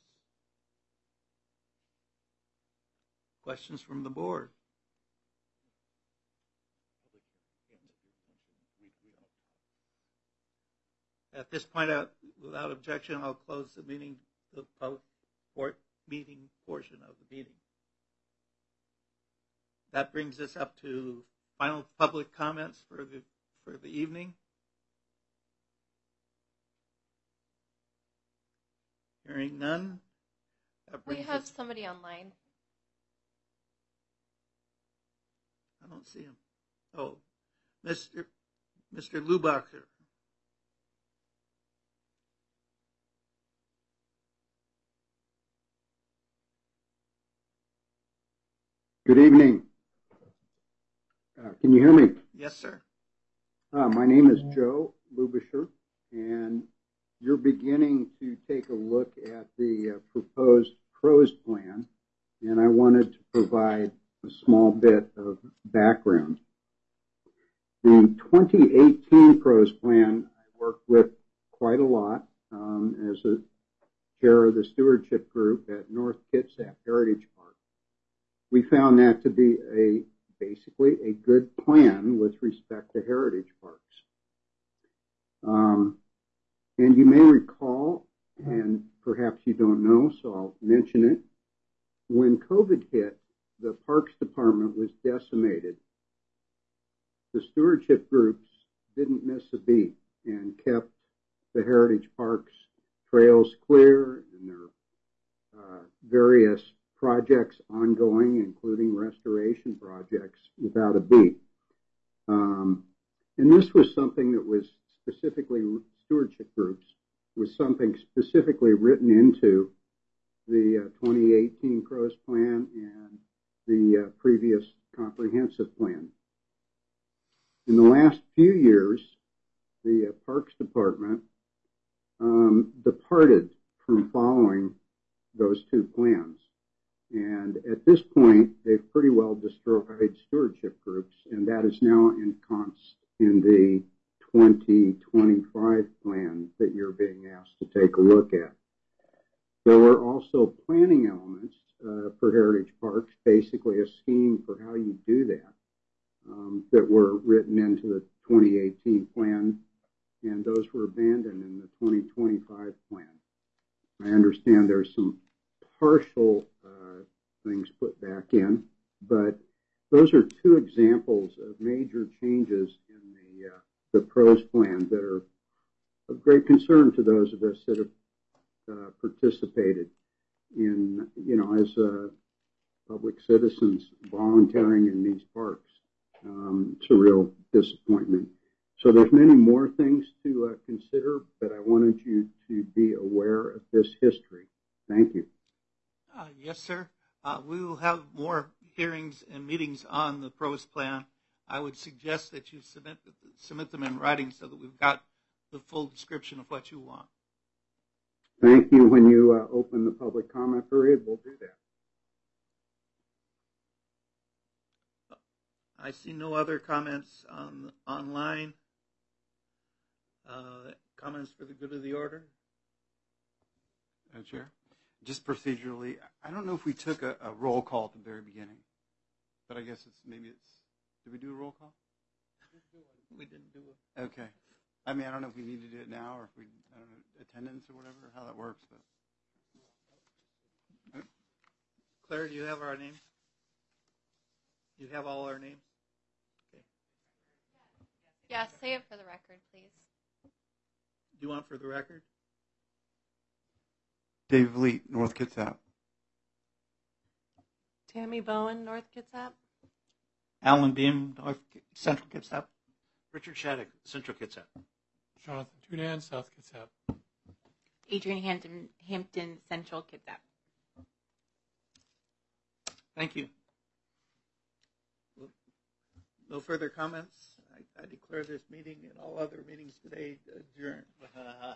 Questions from the board? At this point, without objection, I'll close the meeting, the public meeting portion of the meeting. That brings us up to final public comments for the evening. Hearing none. We have somebody online. I don't see him. Oh, Mr. Lubacher. Good evening. Can you hear me? Yes, sir. My name is Joe Lubacher, and you're beginning to take a look at the proposed PROS plan, and I wanted to provide a small bit of background. The 2018 PROS plan I worked with quite a lot as a chair of the stewardship group at North Kitsap Heritage Park. We found that to be basically a good plan with respect to heritage parks. And you may recall, and perhaps you don't know, so I'll mention it, when COVID hit, the Parks Department was decimated. The stewardship groups didn't miss a beat and kept the heritage parks trails clear and their various projects ongoing, including restoration projects, without a beat. And this was something that was specifically, stewardship groups, was something specifically written into the 2018 PROS plan and the previous comprehensive plan. In the last few years, the Parks Department departed from following those two plans. And at this point, they've pretty well destroyed stewardship groups, and that is now ensconced in the 2025 plan that you're being asked to take a look at. There were also planning elements for heritage parks, basically a scheme for how you do that, that were written into the 2018 plan, and those were abandoned in the 2025 plan. I understand there's some partial things put back in, but those are two examples of major changes in the PROS plan that are of great concern to those of us that have participated in, as public citizens volunteering in these parks. It's a real disappointment. So there's many more things to consider, but I wanted you to be aware of this history. Thank you. Yes, sir. We will have more hearings and meetings on the PROS plan. I would suggest that you submit them in writing so that we've got the full description of what you want. Thank you. When you open the public comment period, we'll do that. I see no other comments online. Comments for the good of the order? Chair, just procedurally, I don't know if we took a roll call at the very beginning, but I guess did we do a roll call? We didn't do it. Okay. I mean, I don't know if we need to do it now or if we, I don't know, attendance or whatever, how that works, but. Claire, do you have our names? You have all our names? Okay. Yeah, say it for the record, please. Do you want for the record? Dave Vliet, North Kitsap. Tammy Bowen, North Kitsap. Alan Beam, Central Kitsap. Richard Shattuck, Central Kitsap. Jonathan Tunan, South Kitsap. Adrian Hampton, Central Kitsap. Thank you. No further comments. I declare this meeting and all other meetings today adjourned.